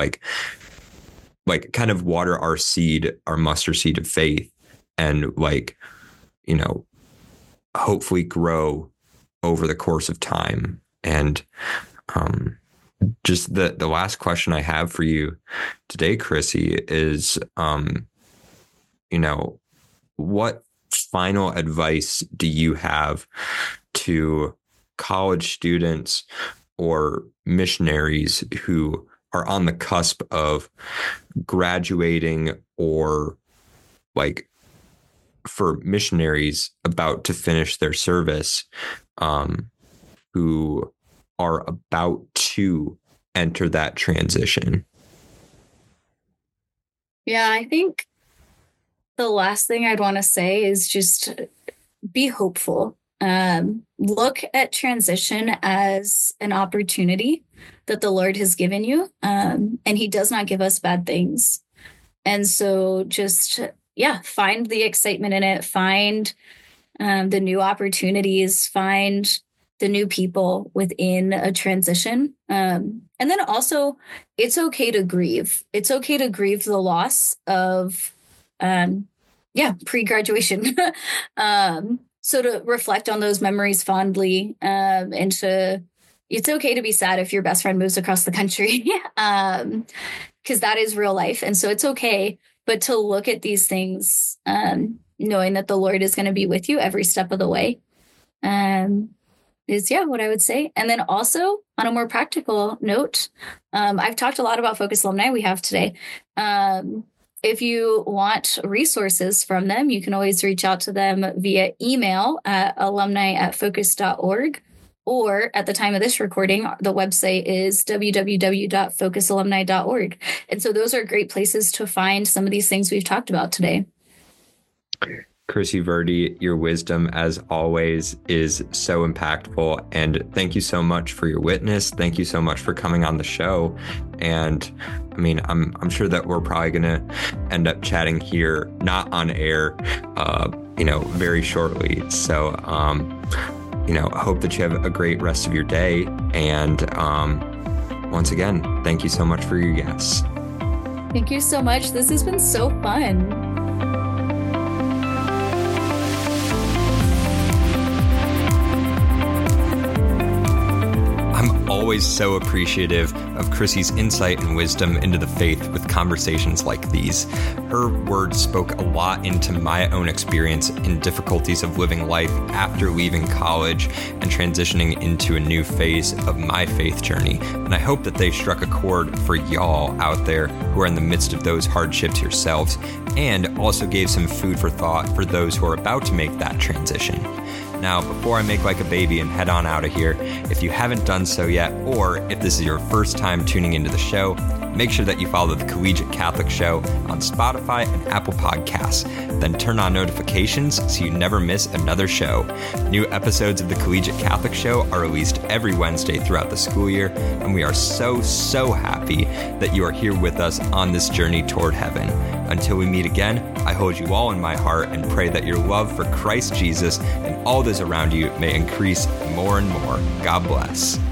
water our seed, our mustard seed of faith, and hopefully grow over the course of time. And just the last question I have for you today, Chrissy, is what final advice do you have to college students or missionaries who are on the cusp of graduating or for missionaries about to finish their service, who are about to enter that transition? Yeah, I think the last thing I'd want to say is just be hopeful. Look at transition as an opportunity that the Lord has given you. And he does not give us bad things. And so just, find the excitement in it, find the new opportunities, find the new people within a transition. And then also, it's okay to grieve. It's okay to grieve the loss of, pre-graduation. So to reflect on those memories fondly, it's okay to be sad if your best friend moves across the country, because that is real life. And so it's okay, but to look at these things, knowing that the Lord is going to be with you every step of the way, is what I would say. And then also on a more practical note, I've talked a lot about Focus Alumni we have today. If you want resources from them, you can always reach out to them via email at alumni@focus.org. Or at the time of this recording, the website is www.focusalumni.org. And so those are great places to find some of these things we've talked about today. Chrissy Verdi, your wisdom, as always, is so impactful. And thank you so much for your witness. Thank you so much for coming on the show. And I mean, I'm sure that we're probably going to end up chatting here, not on air, very shortly. So, I hope that you have a great rest of your day. And once again, thank you so much for your guests. Thank you so much. This has been so fun. I'm always so appreciative of Chrissy's insight and wisdom into the faith with conversations like these. Her words spoke a lot into my own experience in difficulties of living life after leaving college and transitioning into a new phase of my faith journey. And I hope that they struck a chord for y'all out there who are in the midst of those hardships yourselves, and also gave some food for thought for those who are about to make that transition. Now, before I make like a baby and head on out of here, if you haven't done so yet, or if this is your first time tuning into the show, make sure that you follow the Collegiate Catholic Show on Spotify and Apple Podcasts. Then turn on notifications so you never miss another show. New episodes of the Collegiate Catholic Show are released every Wednesday throughout the school year, and we are so happy that you are here with us on this journey toward heaven. Until we meet again, I hold you all in my heart and pray that your love for Christ Jesus and all those around you may increase more and more. God bless.